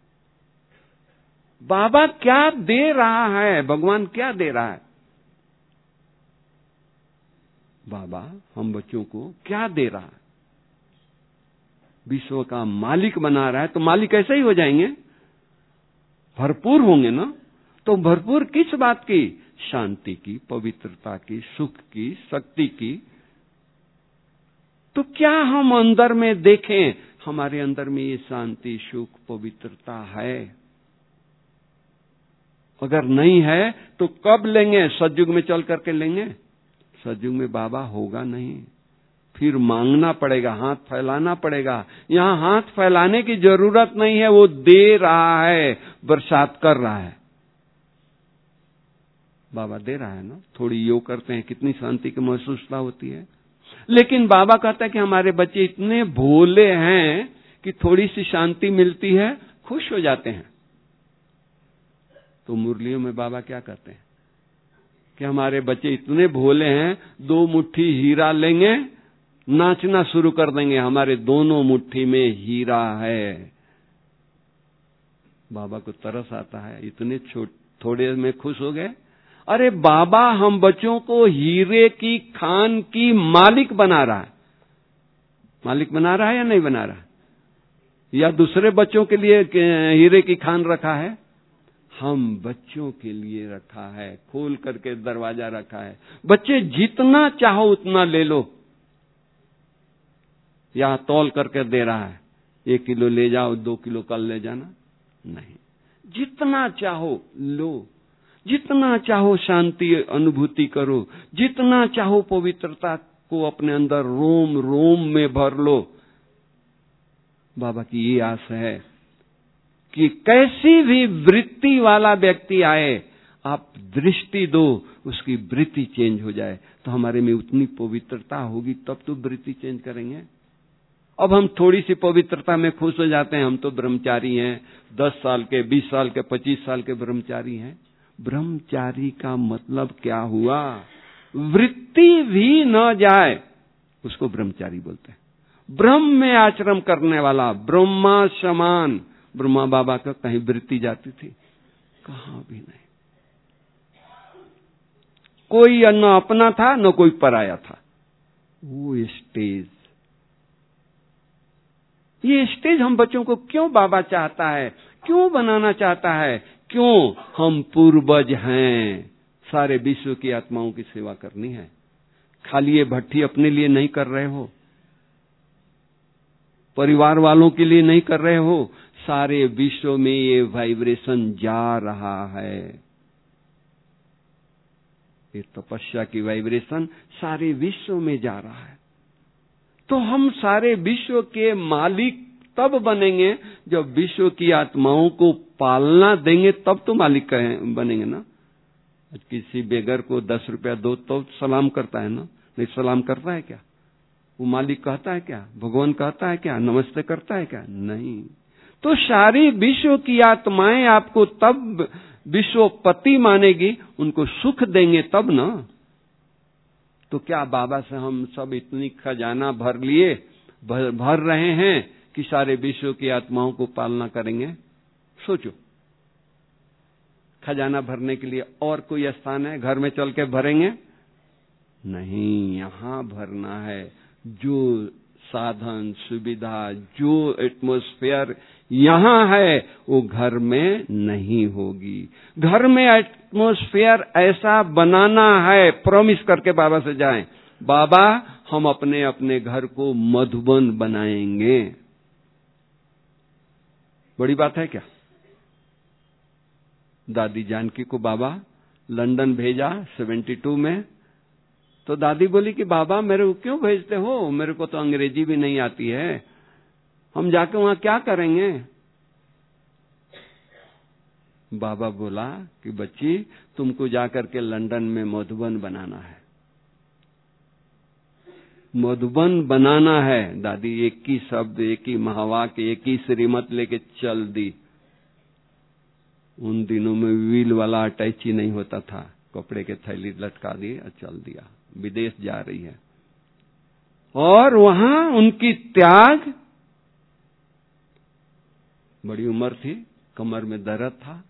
बाबा क्या दे रहा है, भगवान क्या दे रहा है? बाबा हम बच्चों को क्या दे रहा है? विश्व का मालिक बना रहा है, तो मालिक ऐसे ही हो जाएंगे, भरपूर होंगे ना। तो भरपूर किस बात की? शांति की, पवित्रता की, सुख की, शक्ति की। तो क्या हम अंदर में देखें, हमारे अंदर में ये शांति, सुख, पवित्रता है? अगर नहीं है तो कब लेंगे? सतयुग में चल करके लेंगे। सतयुग में बाबा होगा नहीं, फिर मांगना पड़ेगा, हाथ फैलाना पड़ेगा। यहां हाथ फैलाने की जरूरत नहीं है, वो दे रहा है, बरसात कर रहा है। बाबा दे रहा है ना। थोड़ी योग करते हैं, कितनी शांति की महसूसता होती है। लेकिन बाबा कहता है कि हमारे बच्चे इतने भोले हैं कि थोड़ी सी शांति मिलती है, खुश हो जाते हैं। तो मुरलियों में बाबा क्या कहते हैं कि हमारे बच्चे इतने भोले हैं, 2 मुट्ठी हीरा लेंगे, नाचना शुरू कर देंगे, हमारे दोनों मुट्ठी में हीरा है। बाबा को तरस आता है, इतने थोड़े में खुश हो गए। अरे बाबा हम बच्चों को हीरे की खान की मालिक बना रहा है। मालिक बना रहा है या नहीं बना रहा? या दूसरे बच्चों के लिए हीरे की खान रखा है? हम बच्चों के लिए रखा है, खोल करके दरवाजा रखा है। बच्चे जितना चाहो उतना ले लो। या तौल करके दे रहा है, 1 किलो ले जाओ, 2 किलो कल ले जाना, नहीं, जितना चाहो लो, जितना चाहो शांति अनुभूति करो, जितना चाहो पवित्रता को अपने अंदर रोम रोम में भर लो। बाबा की ये आस है कि कैसी भी वृत्ति वाला व्यक्ति आए, आप दृष्टि दो, उसकी वृत्ति चेंज हो जाए। तो हमारे में उतनी पवित्रता होगी, तब तो वृत्ति चेंज करेंगे। अब हम थोड़ी सी पवित्रता में खुश हो जाते हैं। हम तो ब्रह्मचारी हैं, 10 साल के, 20 साल के, 25 साल के ब्रह्मचारी हैं। ब्रह्मचारी का मतलब क्या हुआ? वृत्ति भी न जाए, उसको ब्रह्मचारी बोलते हैं। ब्रह्म में आचरण करने वाला, ब्रह्मा समान। ब्रह्मा बाबा का कहीं वृत्ति जाती थी? कहां भी नहीं। कोई न अपना था न कोई पराया था। वो स्टेज, ये स्टेज हम बच्चों को क्यों बाबा चाहता है, क्यों बनाना चाहता है? क्यों? हम पूर्वज हैं, सारे विश्व की आत्माओं की सेवा करनी है। खाली ये भट्ठी अपने लिए नहीं कर रहे हो, परिवार वालों के लिए नहीं कर रहे हो, सारे विश्व में ये वाइब्रेशन जा रहा है। ये तपस्या की वाइब्रेशन सारे विश्व में जा रहा है। तो हम सारे विश्व के मालिक तब बनेंगे जब विश्व की आत्माओं को पालना देंगे, तब तो मालिक बनेंगे ना। किसी बेगर को 10 रुपया दो तो सलाम करता है ना, नहीं सलाम करता है क्या? वो मालिक कहता है क्या? भगवान कहता है क्या? नमस्ते करता है क्या? नहीं। तो सारी विश्व की आत्माएं आपको तब विश्वपति मानेगी, उनको सुख देंगे तब ना। तो क्या बाबा से हम सब इतनी खजाना भर लिए, भर रहे हैं कि सारे विश्व की आत्माओं को पालना करेंगे? सोचो, खजाना भरने के लिए और कोई स्थान है? घर में चल के भरेंगे? नहीं, यहां भरना है। जो साधन सुविधा, जो एटमॉस्फेयर यहां है, वो घर में नहीं होगी। घर में एटमॉस्फेयर ऐसा बनाना है, प्रॉमिस करके बाबा से जाएं, बाबा हम अपने अपने घर को मधुबन बनाएंगे। बड़ी बात है क्या? दादी जानकी को बाबा लंदन भेजा 72 में, तो दादी बोली कि बाबा मेरे को क्यों भेजते हो, मेरे को तो अंग्रेजी भी नहीं आती है, हम जाके वहां क्या करेंगे? बाबा बोला कि बच्ची तुमको जाकर के लंदन में मधुबन बनाना है, मधुबन बनाना है। दादी एक ही शब्द, एक ही महावाक्य, एक ही श्रीमत लेके चल दी। उन दिनों में व्हील वाला अटैची नहीं होता था, कपड़े के थैली लटका दी और चल दिया, विदेश जा रही है। और वहां उनकी त्याग, बड़ी उम्र थी, कमर में दर्द था,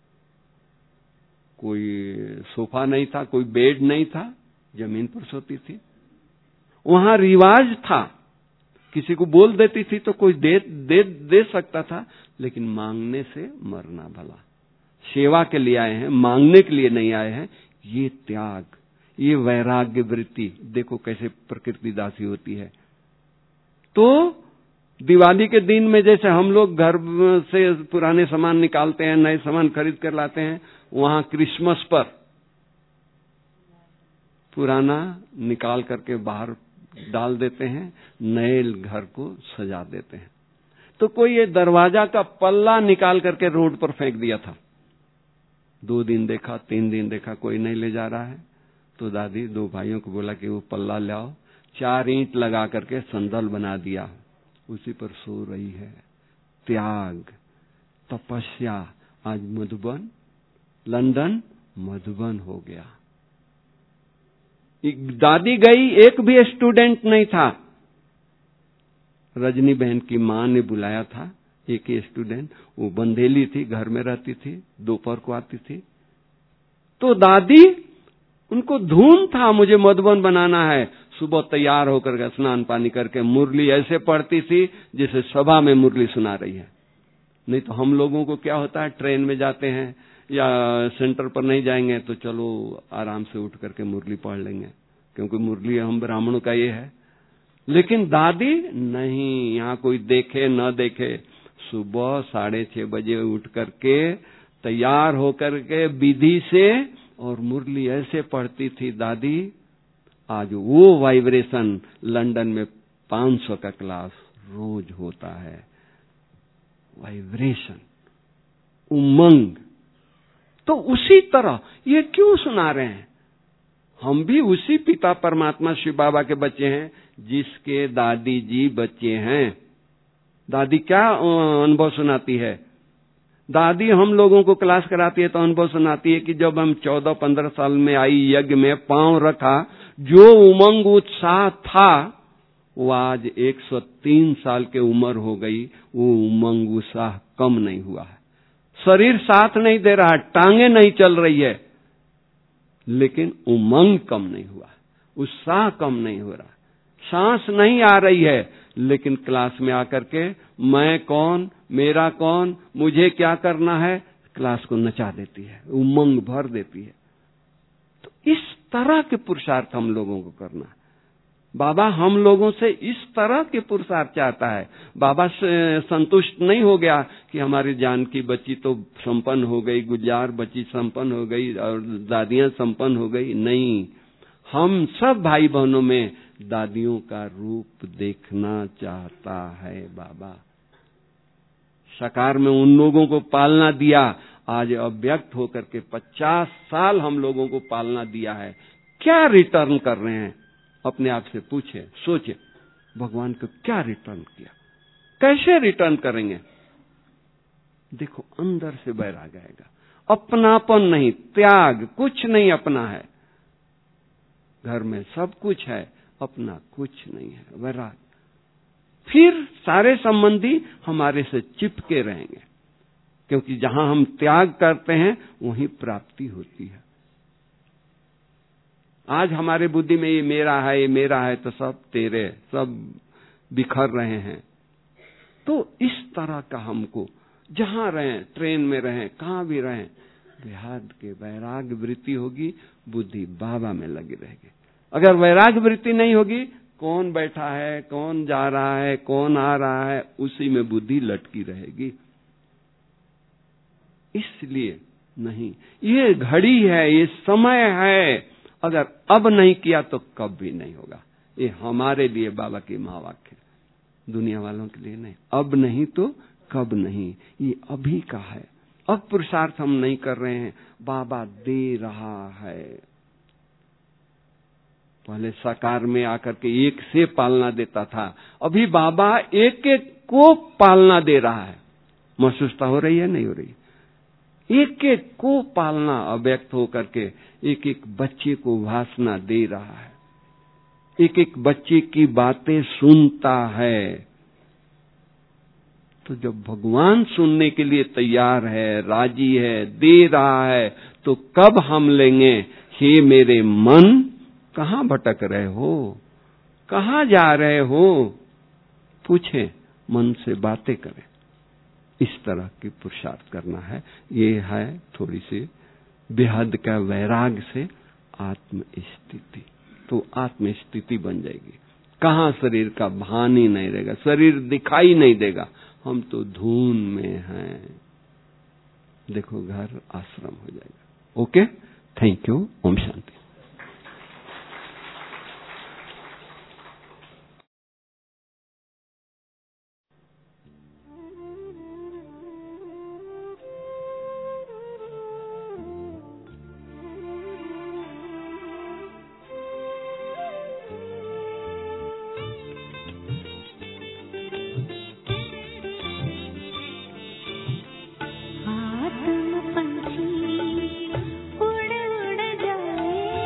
कोई सोफा नहीं था, कोई बेड नहीं था, जमीन पर सोती थी। वहां रिवाज था, किसी को बोल देती थी तो कोई दे सकता था, लेकिन मांगने से मरना भला। सेवा के लिए आए हैं, मांगने के लिए नहीं आए हैं। ये त्याग, ये वैराग्य वृत्ति, देखो कैसे प्रकृति दासी होती है। तो दिवाली के दिन में जैसे हम लोग घर से पुराने सामान निकालते हैं, नए सामान खरीद कर लाते हैं, वहां क्रिसमस पर पुराना निकाल करके बाहर डाल देते हैं, नए घर को सजा देते हैं। तो कोई ये दरवाजा का पल्ला निकाल करके रोड पर फेंक दिया था। 2 दिन देखा, 3 दिन देखा, कोई नहीं ले जा रहा है। तो दादी 2 भाइयों को बोला कि वो पल्ला लाओ, 4 ईंट लगा करके संदल बना दिया, उसी पर सो रही है। त्याग, तपस्या। आज मधुबन, लंदन मधुबन हो गया। दादी गई, एक भी स्टूडेंट नहीं था। रजनी बहन की मां ने बुलाया था एक ही स्टूडेंट, वो बंदेली थी, घर में रहती थी, दोपहर को आती थी। तो दादी, उनको धूम था मुझे मधुबन बनाना है। सुबह तैयार होकर स्नान पानी करके मुरली ऐसे पढ़ती थी जैसे सभा में मुरली सुना रही है। नहीं तो हम लोगों को क्या होता है, ट्रेन में जाते हैं या सेंटर पर नहीं जाएंगे तो चलो आराम से उठ करके मुरली पढ़ लेंगे, क्योंकि मुरली हम ब्राह्मणों का ये है। लेकिन दादी नहीं, यहाँ कोई देखे न देखे, सुबह 6:30 बजे उठ करके तैयार होकर के विधि से और मुरली ऐसे पढ़ती थी दादी। आज वो वाइब्रेशन लंदन में 500 का क्लास रोज होता है। वाइब्रेशन, उमंग। तो उसी तरह ये क्यों सुना रहे हैं? हम भी उसी पिता परमात्मा शिव बाबा के बच्चे हैं जिसके दादी जी बच्चे हैं। दादी क्या अनुभव सुनाती है? दादी हम लोगों को क्लास कराती है तो अनुभव सुनाती है कि जब हम 14-15 साल में आई, यज्ञ में पांव रखा, जो उमंग उत्साह था वो आज 103 साल के उम्र हो गई, वो उमंग उत्साह कम नहीं हुआ है। शरीर साथ नहीं दे रहा, टांगे नहीं चल रही है, लेकिन उमंग कम नहीं हुआ, उत्साह कम नहीं हो रहा, सांस नहीं आ रही है, लेकिन क्लास में आकर के मैं कौन, मेरा कौन, मुझे क्या करना है, क्लास को नचा देती है, उमंग भर देती है। तो इस तरह के पुरुषार्थ हम लोगों को करना है। बाबा हम लोगों से इस तरह के पुरुषार्थ चाहता है। बाबा संतुष्ट नहीं हो गया कि हमारी जान की बच्ची तो संपन्न हो गई, गुजार बच्ची संपन्न हो गई और दादियां संपन्न हो गई। नहीं, हम सब भाई बहनों में दादियों का रूप देखना चाहता है बाबा। साकार में उन लोगों को पालना दिया, आज अव्यक्त होकर के 50 साल हम लोगों को पालना दिया है। क्या रिटर्न कर रहे हैं? अपने आप से पूछे, सोचे, भगवान को क्या रिटर्न किया, कैसे रिटर्न करेंगे? देखो अंदर से बैराग आएगा। अपनापन नहीं, त्याग, कुछ नहीं अपना है। घर में सब कुछ है, अपना कुछ नहीं है, वैराग। फिर सारे संबंधी हमारे से चिपके रहेंगे, क्योंकि जहां हम त्याग करते हैं वहीं प्राप्ति होती है। आज हमारे बुद्धि में ये मेरा है, ये मेरा है, तो सब तेरे, सब बिखर रहे हैं। तो इस तरह का हमको जहां रहें, ट्रेन में रहें, कहां भी रहें, विहाद के वैराग वृत्ति होगी, बुद्धि बाबा में लगी रहेगी। अगर वैराग वृत्ति नहीं होगी, कौन बैठा है, कौन जा रहा है, कौन आ रहा है, उसी में बुद्धि लटकी रहेगी। इसलिए नहीं, ये घड़ी है, ये समय है, अगर अब नहीं किया तो कभी नहीं होगा। ये हमारे लिए बाबा की महावाक्य, दुनिया वालों के लिए नहीं। अब नहीं तो कब नहीं, ये अभी का है। अब पुरुषार्थ हम नहीं कर रहे हैं, बाबा दे रहा है। पहले साकार में आकर के एक से पालना देता था, अभी बाबा एक एक को पालना दे रहा है। महसूसता हो रही है, नहीं हो रही? एक एक को पालना, अव्यक्त होकर के एक एक बच्चे को वासना दे रहा है, एक एक बच्चे की बातें सुनता है। तो जब भगवान सुनने के लिए तैयार है, राजी है, दे रहा है, तो कब हम लेंगे? हे मेरे मन, कहां भटक रहे हो, कहां जा रहे हो? पूछें, मन से बातें करें। इस तरह की पुरुषार्थ करना है। ये है थोड़ी सी बेहद का वैराग से आत्म स्थिति। तो आत्म स्थिति बन जाएगी। कहां शरीर का भान ही नहीं रहेगा, शरीर दिखाई नहीं देगा, हम तो धून में हैं। देखो घर आश्रम हो जाएगा। Okay, thank you. ओम शांति। आत्म पंछी उड़ उड़ जाए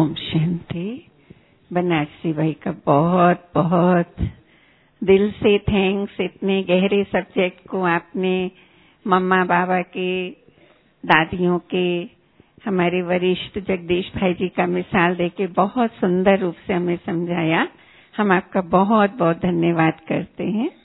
ओम शांति। बनारसी भाई का बहुत बहुत दिल से थैंक्स। इतने गहरे सब्जेक्ट को आपने मम्मा बाबा के, दादियों के, हमारे वरिष्ठ जगदीश भाई जी का मिसाल देके बहुत सुंदर रूप से हमें समझाया। हम आपका बहुत बहुत धन्यवाद करते हैं।